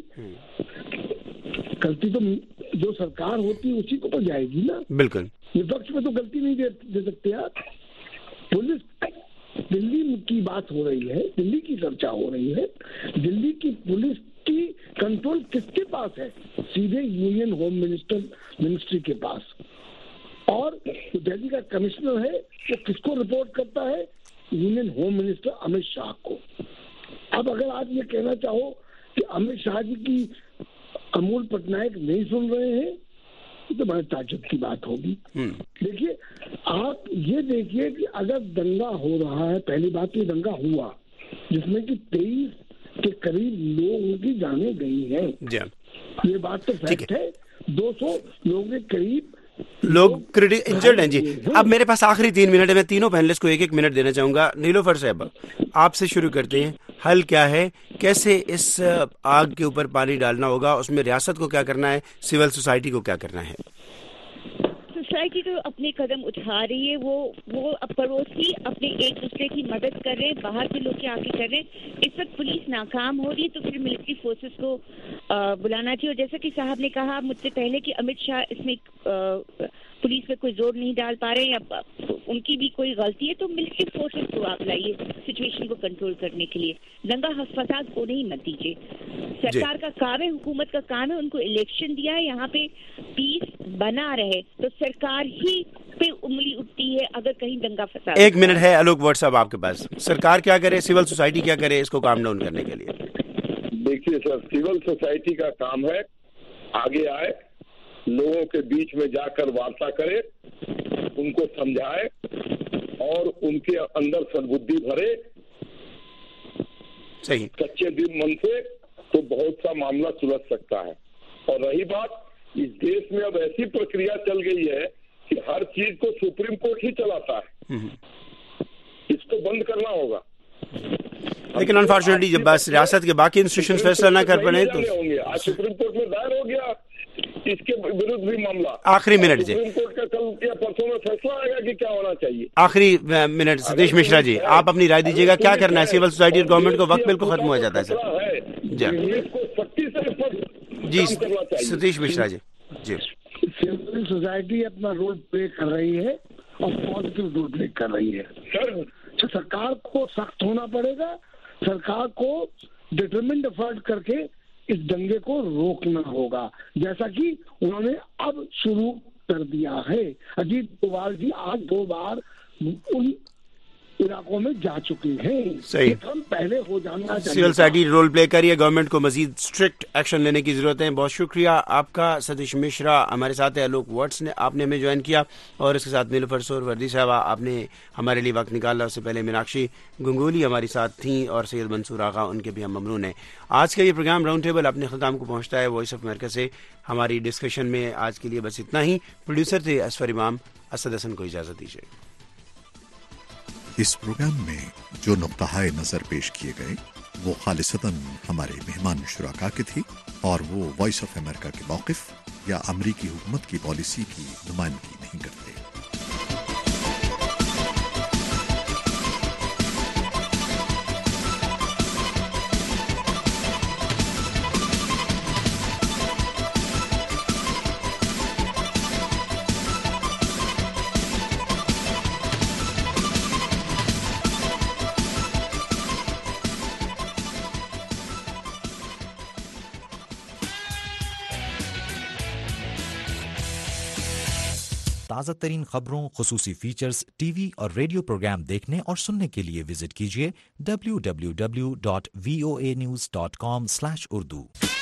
गलती तो जो सरकार होती है उसी को ऊपर जाएगी ना। बिल्कुल, विपक्ष में तो गलती नहीं दे, दे सकते आप। पुलिस, दिल्ली की बात हो रही है, दिल्ली की चर्चा हो रही है। दिल्ली की पुलिस की कंट्रोल किसके पास है? सीधे यूनियन होम मिनिस्टर मिनिस्ट्री के पास। और जो दिल्ली का कमिश्नर है वो किसको रिपोर्ट करता है? Union home minister Amit Shah को। अब अगर आप ये कहना चाहो कि अमित शाह जी की अमूल पटनायक नहीं सुन रहे हैं, तो बड़े ताज्जुब की बात होगी। देखिए, आप ये देखिए कि अगर दंगा हो रहा है, पहली बात तो ये दंगा हुआ जिसमें कि तेईस के करीब लोगों की जाने गई हैं, ये बात तो फैक्ट है। दो सौ लोगों के करीब लोग इंजर्ड हैं। जी, अब मेरे पास आखिरी तीन मिनट है, मैं तीनों पैनलिस्ट को एक एक मिनट देना चाहूंगा। नीलोफर साहब, आपसे शुरू करते हैं। हल क्या है, कैसे इस आग के ऊपर पानी डालना होगा, उसमें रियासत को क्या करना है, सिविल सोसाइटी को क्या करना है? सोसाइटी तो अपने कदम उठा रही है, वो वो पड़ोसी अपने एक दूसरे की मदद कर रहे हैं, बाहर के लोग के आके कर रहे हैं। इस वक्त पुलिस नाकाम हो रही है तो फिर मिलिट्री फोर्सेस को आ, बुलाना चाहिए। और जैसा कि साहब ने कहा मुझसे पहले कि अमित शाह इसमें आ, पुलिस पे कोई जोर नहीं डाल पा रहे हैं या उनकी भी कोई गलती है, तो मिलिट्री फोर्सेस को आप लाइए सिचुएशन को कंट्रोल करने के लिए। दंगा फसाद को नहीं मत दीजिए। सरकार का काम है, हुकूमत का काम है, उनको इलेक्शन दिया है, यहाँ पे पीस बना रहे, तो सरकार ही पे उंगली उठती है अगर कहीं दंगा फसाद। एक मिनट है आलोक व्हाट्सएप आपके पास। सरकार क्या करे, सिविल सोसाइटी क्या करे इसको काम डाउन करने के लिए? देखिए सर, सिविल सोसाइटी का काम है आगे आए, लोगों के बीच में जाकर वार्ता करे, उनको समझाए और उनके अंदर सद्बुद्धि भरे, सही सच्चे दिल मन से, तो बहुत सा मामला सुलझ सकता है। और रही बात, इस देश में अब ऐसी प्रक्रिया चल गई है कि हर चीज को सुप्रीम कोर्ट ही चलाता है, इसको बंद करना होगा। लेकिन अनफॉर्चुनेटली जब बस रियासत के बाकी इंस्टीट्यूशन फैसला ना कर पाए तो आज सुप्रीम कोर्ट में दायर हो गया इसके विरुद्ध भी मामला। आखिरी मिनट जी, सुप्रीम कोर्ट का कल या परसों में फैसला आएगा कि क्या होना चाहिए। आखिरी मिनट सतीश मिश्रा जी, आप अपनी राय दीजिएगा, क्या करना है? सिविल सोसाइटी और गवर्नमेंट को वक्त बिल्कुल खत्म हो जाता है सर जी। सतीश मिश्रा जी जी सिविल सोसाइटी अपना रोल प्ले कर रही है और पॉजिटिव रोल प्ले कर रही है। सर सरकार को सख्त होना पड़ेगा, सरकार को डिटरमिन्ड एफर्ट करके इस दंगे को रोकना होगा, जैसा कि उन्होंने अब शुरू कर दिया है। अजीत डोभाल जी आज दो बार उन इलाकों में जा चुके हैं। सही। ये काम पहले हो जाना चाहिए। सिविल सोसाइटी रोल प्ले करिए, गवर्नमेंट को मजीद स्ट्रिक्ट एक्शन लेने की जरूरत है। बहुत शुक्रिया आपका सतीश मिश्रा, हमारे साथ है आलोक वट्स ने, आपने हमें ज्वाइन किया, और इसके साथ नीलूफर सोहरवर्दी साहबा, आपने हमारे लिए वक्त निकाला। उससे पहले मीनाक्षी गंगोली हमारी साथ थी, और सैयद मंसूर आगा, उनके भी हम ममनून हैं। आज का ये प्रोग्राम राउंड टेबल अपने ख़त्म को पहुँचता है वॉइस ऑफ अमेरिका से। हमारी डिस्कशन में आज के लिए बस इतना ही। प्रोड्यूसर थे असफर इमाम, असद हसन को इजाज़त दीजिए। इस प्रोग्राम में जो नुक्ताए नजर पेश किए गए वो खालिसतन हमारे मेहमान शुराका के थे, और वो वॉइस ऑफ अमेरिका के मौक़िफ़ या अमरीकी हुकूमत की पॉलिसी की नुमाइंदगी नहीं करते। ताज़ा तरीन खबरों, खुसूसी फीचर्स, टीवी और रेडियो प्रोग्राम देखने और सुनने के लिए विजिट कीजिए W W W dot V O A news dot com slash Urdu.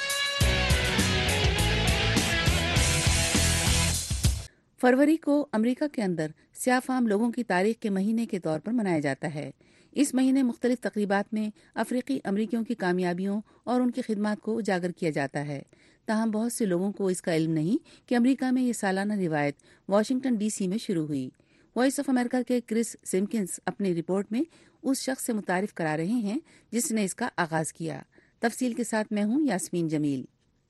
फरवरी को अमेरिका के अंदर स्याह-फाम लोगों की तारीख के महीने के तौर पर मनाया जाता है। इस महीने मुख्तलिफ तकरीबात में अफ्रीकी अमरीकियों की कामयाबियों और उनकी खिदमत को उजागर किया जाता है। ताहम बहुत से लोगों को इसका इल्म नहीं कि अमेरिका में ये सालाना रिवायत वाशिंगटन डीसी में शुरू हुई। वॉइस ऑफ अमेरिका के क्रिस सिम्किंस अपनी रिपोर्ट में उस शख्स से मुतारिफ करा रहे हैं जिसने इसका आगाज किया। तफसील के साथ मैं हूँ यास्मीन जमील।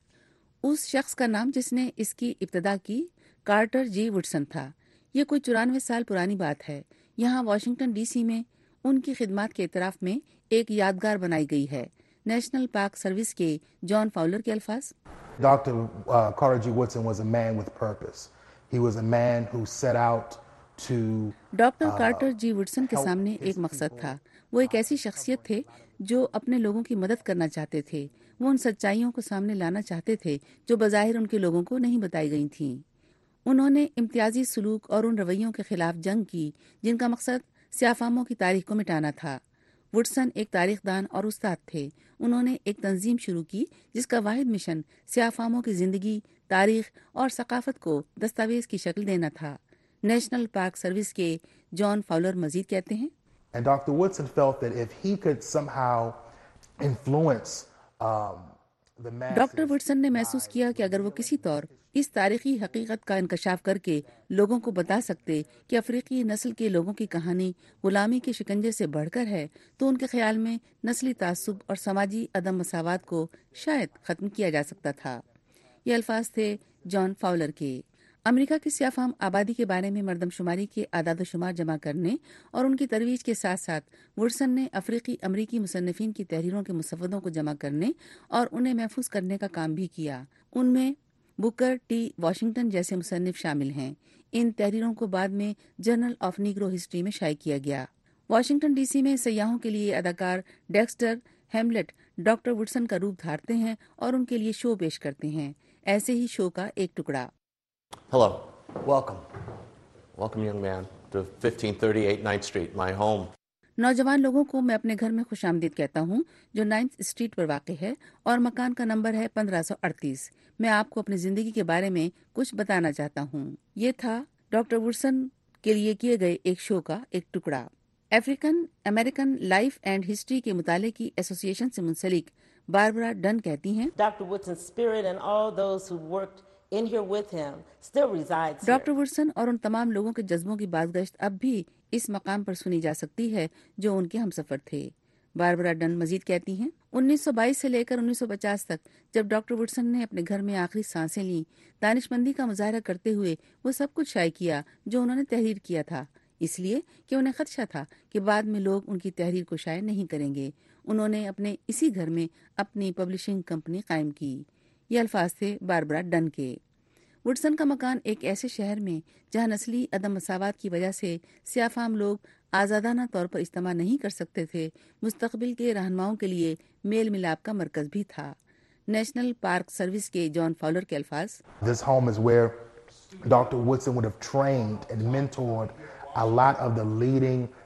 उस शख्स का नाम जिसने इसकी इब्तदा की कार्टर जी वुडसन था। ये कोई चौरानवे साल पुरानी बात है। यहाँ वाशिंगटन डीसी में उनकी खिदमत के इतराफ में एक यादगार बनाई गई है। नेशनल पार्क सर्विस के जॉन फाउलर के अल्फाज, Doctor uh, Carter G. Woodson was a man with purpose. He was a man who set out to doctor Carter G Woodson के सामने एक मकसद था। वो एक ऐसी शख्सियत थे जो अपने लोगों की मदद करना चाहते थे। वो उन सच्चाइयों को सामने लाना चाहते थे जो बज़ाहिर उनके लोगों को नहीं बताई गई थीं। उन्होंने इम्तियाजी सलूक और उन रवैयों के खिलाफ जंग की जिनका मकसद स्याह-फामों की तारीख को मिटाना था। वुडसन एक तारीखदान और उस्ताद थे। उन्होंने एक तंजीम शुरू की जिसका वाहिद मिशन स्याह-फामों की जिंदगी, तारीख और सकाफत को दस्तावेज की शक्ल देना था। नेशनल पार्क सर्विस के जॉन फाउलर मजीद कहते हैं, And Doctor Woodson felt that if he could somehow influence um, the masses, doctor Woodson ने महसूस किया कि अगर वो किसी तौर इस तारीखी हकीकत का इंकशाफ करके लोगों को बता सकते कि अफ्रीकी नस्ल के लोगों की कहानी गुलामी के शिकंजे से बढ़कर है, तो उनके ख्याल में नस्ली तासुब और समाजी अदम मसावात को शायद खत्म किया जा सकता था। ये अल्फाज थे जॉन फाउलर के। अमेरिका की स्याह-फाम आबादी के बारे में मरदमशुमारी के आदाद-ओ-शुमार जमा करने और उनकी तरवीज के साथ साथ वुडसन ने अफ्रीकी अमरीकी मुसन्निफीन की तहरीरों के मुसव्वदों को जमा करने और उन्हें महफूज करने का काम भी किया। उनमें बुकर टी वॉशिंगटन जैसे मुसन्निफ शामिल हैं। इन तहरीरों को बाद में जर्नल ऑफ नीग्रो हिस्ट्री में शाया किया गया। वाशिंगटन डीसी में सयाहों के लिए अदाकार डेक्स्टर हेमलेट डॉक्टर वुडसन का रूप धारते हैं और उनके लिए शो पेश करते हैं। ऐसे ही शो का एक टुकड़ा। Hello, welcome, welcome young man to fifteen thirty-eight ninth Street, my home. नौजवान लोगों को मैं अपने घर में खुशामदीद कहता हूँ जो नाइन्थ स्ट्रीट पर वाक़ है और मकान का नंबर है पंद्रह सौ अड़तीस। मैं आपको अपनी जिंदगी के बारे में कुछ बताना चाहता हूँ। ये था डॉक्टर वुडसन के लिए किए गए एक शो का एक टुकड़ा। African American life and history के मुताले की एसोसिएशन से मुंसलिक बारबरा डन कहती हैं, Doctor Woodson's spirit and all those who worked in here with him still resides here. Doctor Woodson और उन तमाम लोगों के जज्बों की बाज़गश्त अब भी इस मकाम पर सुनी जा सकती है जो उनके हमसफर थे। बारबरा डन मजीद कहती हैं, उन्नीस सौ बाईस से लेकर उन्नीस सौ पचास तक जब डॉक्टर वुडसन ने अपने घर में आखिरी सांसें ली, दानिशमंदी का मुजाहरा करते हुए वो सब कुछ शाये किया जो उन्होंने तहरीर किया था, इसलिए कि उन्हें खदशा था कि बाद में लोग उनकी तहरीर को शाये नहीं करेंगे। उन्होंने अपने इसी घर में अपनी पब्लिशिंग कंपनी कायम की। ये अल्फाज थे बारबरा डन के। वुडसन का मकान एक ऐसे शहर में जहां नस्ली अदम मसावात की वजह से स्याह-फाम लोग आज़ादाना तौर पर इस्तेमाल नहीं कर सकते थे, मुस्तकबिल के रहनुमाओं के लिए मेल मिलाप का मरकज भी था। नेशनल पार्क सर्विस के जॉन फाउलर के अल्फाज, This home is where Doctor Woodson would have trained and mentored a lot of the leading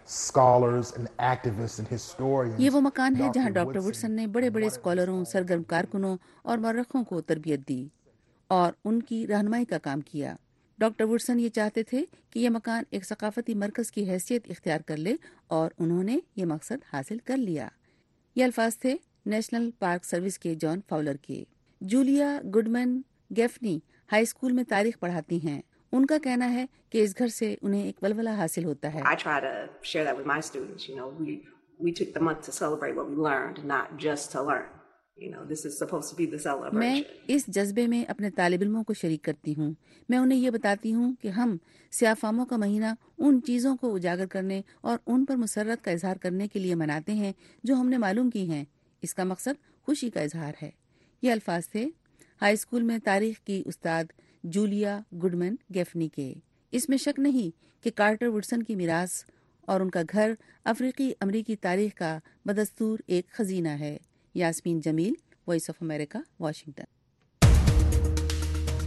scholars and activists and historians. ये वो मकान है जहां डॉक्टर वुडसन ने बड़े बड़े स्कॉलरों, सरगर्म कारकुनों और मौरखों को तरबियत दी और उनकी रहनुमाई का काम किया। डॉक्टर वुडसन ये चाहते थे कि ये मकान एक सकाफती मरकज की हैसियत इख्तियार कर ले और उन्होंने ये मकसद हासिल कर लिया। ये अल्फाज थे नेशनल पार्क सर्विस के जॉन फाउलर के। Julia Goodman Gaffney high school में तारीख पढ़ाती हैं। उनका कहना है कि इस घर से उन्हें एक वलवला हासिल होता है। I try to share that with my students. You know, we we took the month to celebrate what we learned, not just to learn. You know, this is supposed to be the celebration. मैं इस जज्बे में अपने तालिब इल्मों को शरीक करती हूँ। मैं उन्हें ये बताती हूँ कि हम सियाफामों का महीना उन चीज़ों को उजागर करने और उन पर मुसर्रत का इजहार करने के लिए मनाते हैं जो हमने मालूम की हैं। इसका मकसद खुशी का इजहार है। ये अल्फाज थे हाई स्कूल में तारीख की उस्ताद जूलिया गुडमैन गेफनी के। इसमें शक नहीं कि कार्टर वुडसन की मिरास और उनका घर अफ्रीकी अमरीकी तारीख का बदस्तूर एक खजीना है। Yasmeen Jameel, Voice of America, Washington.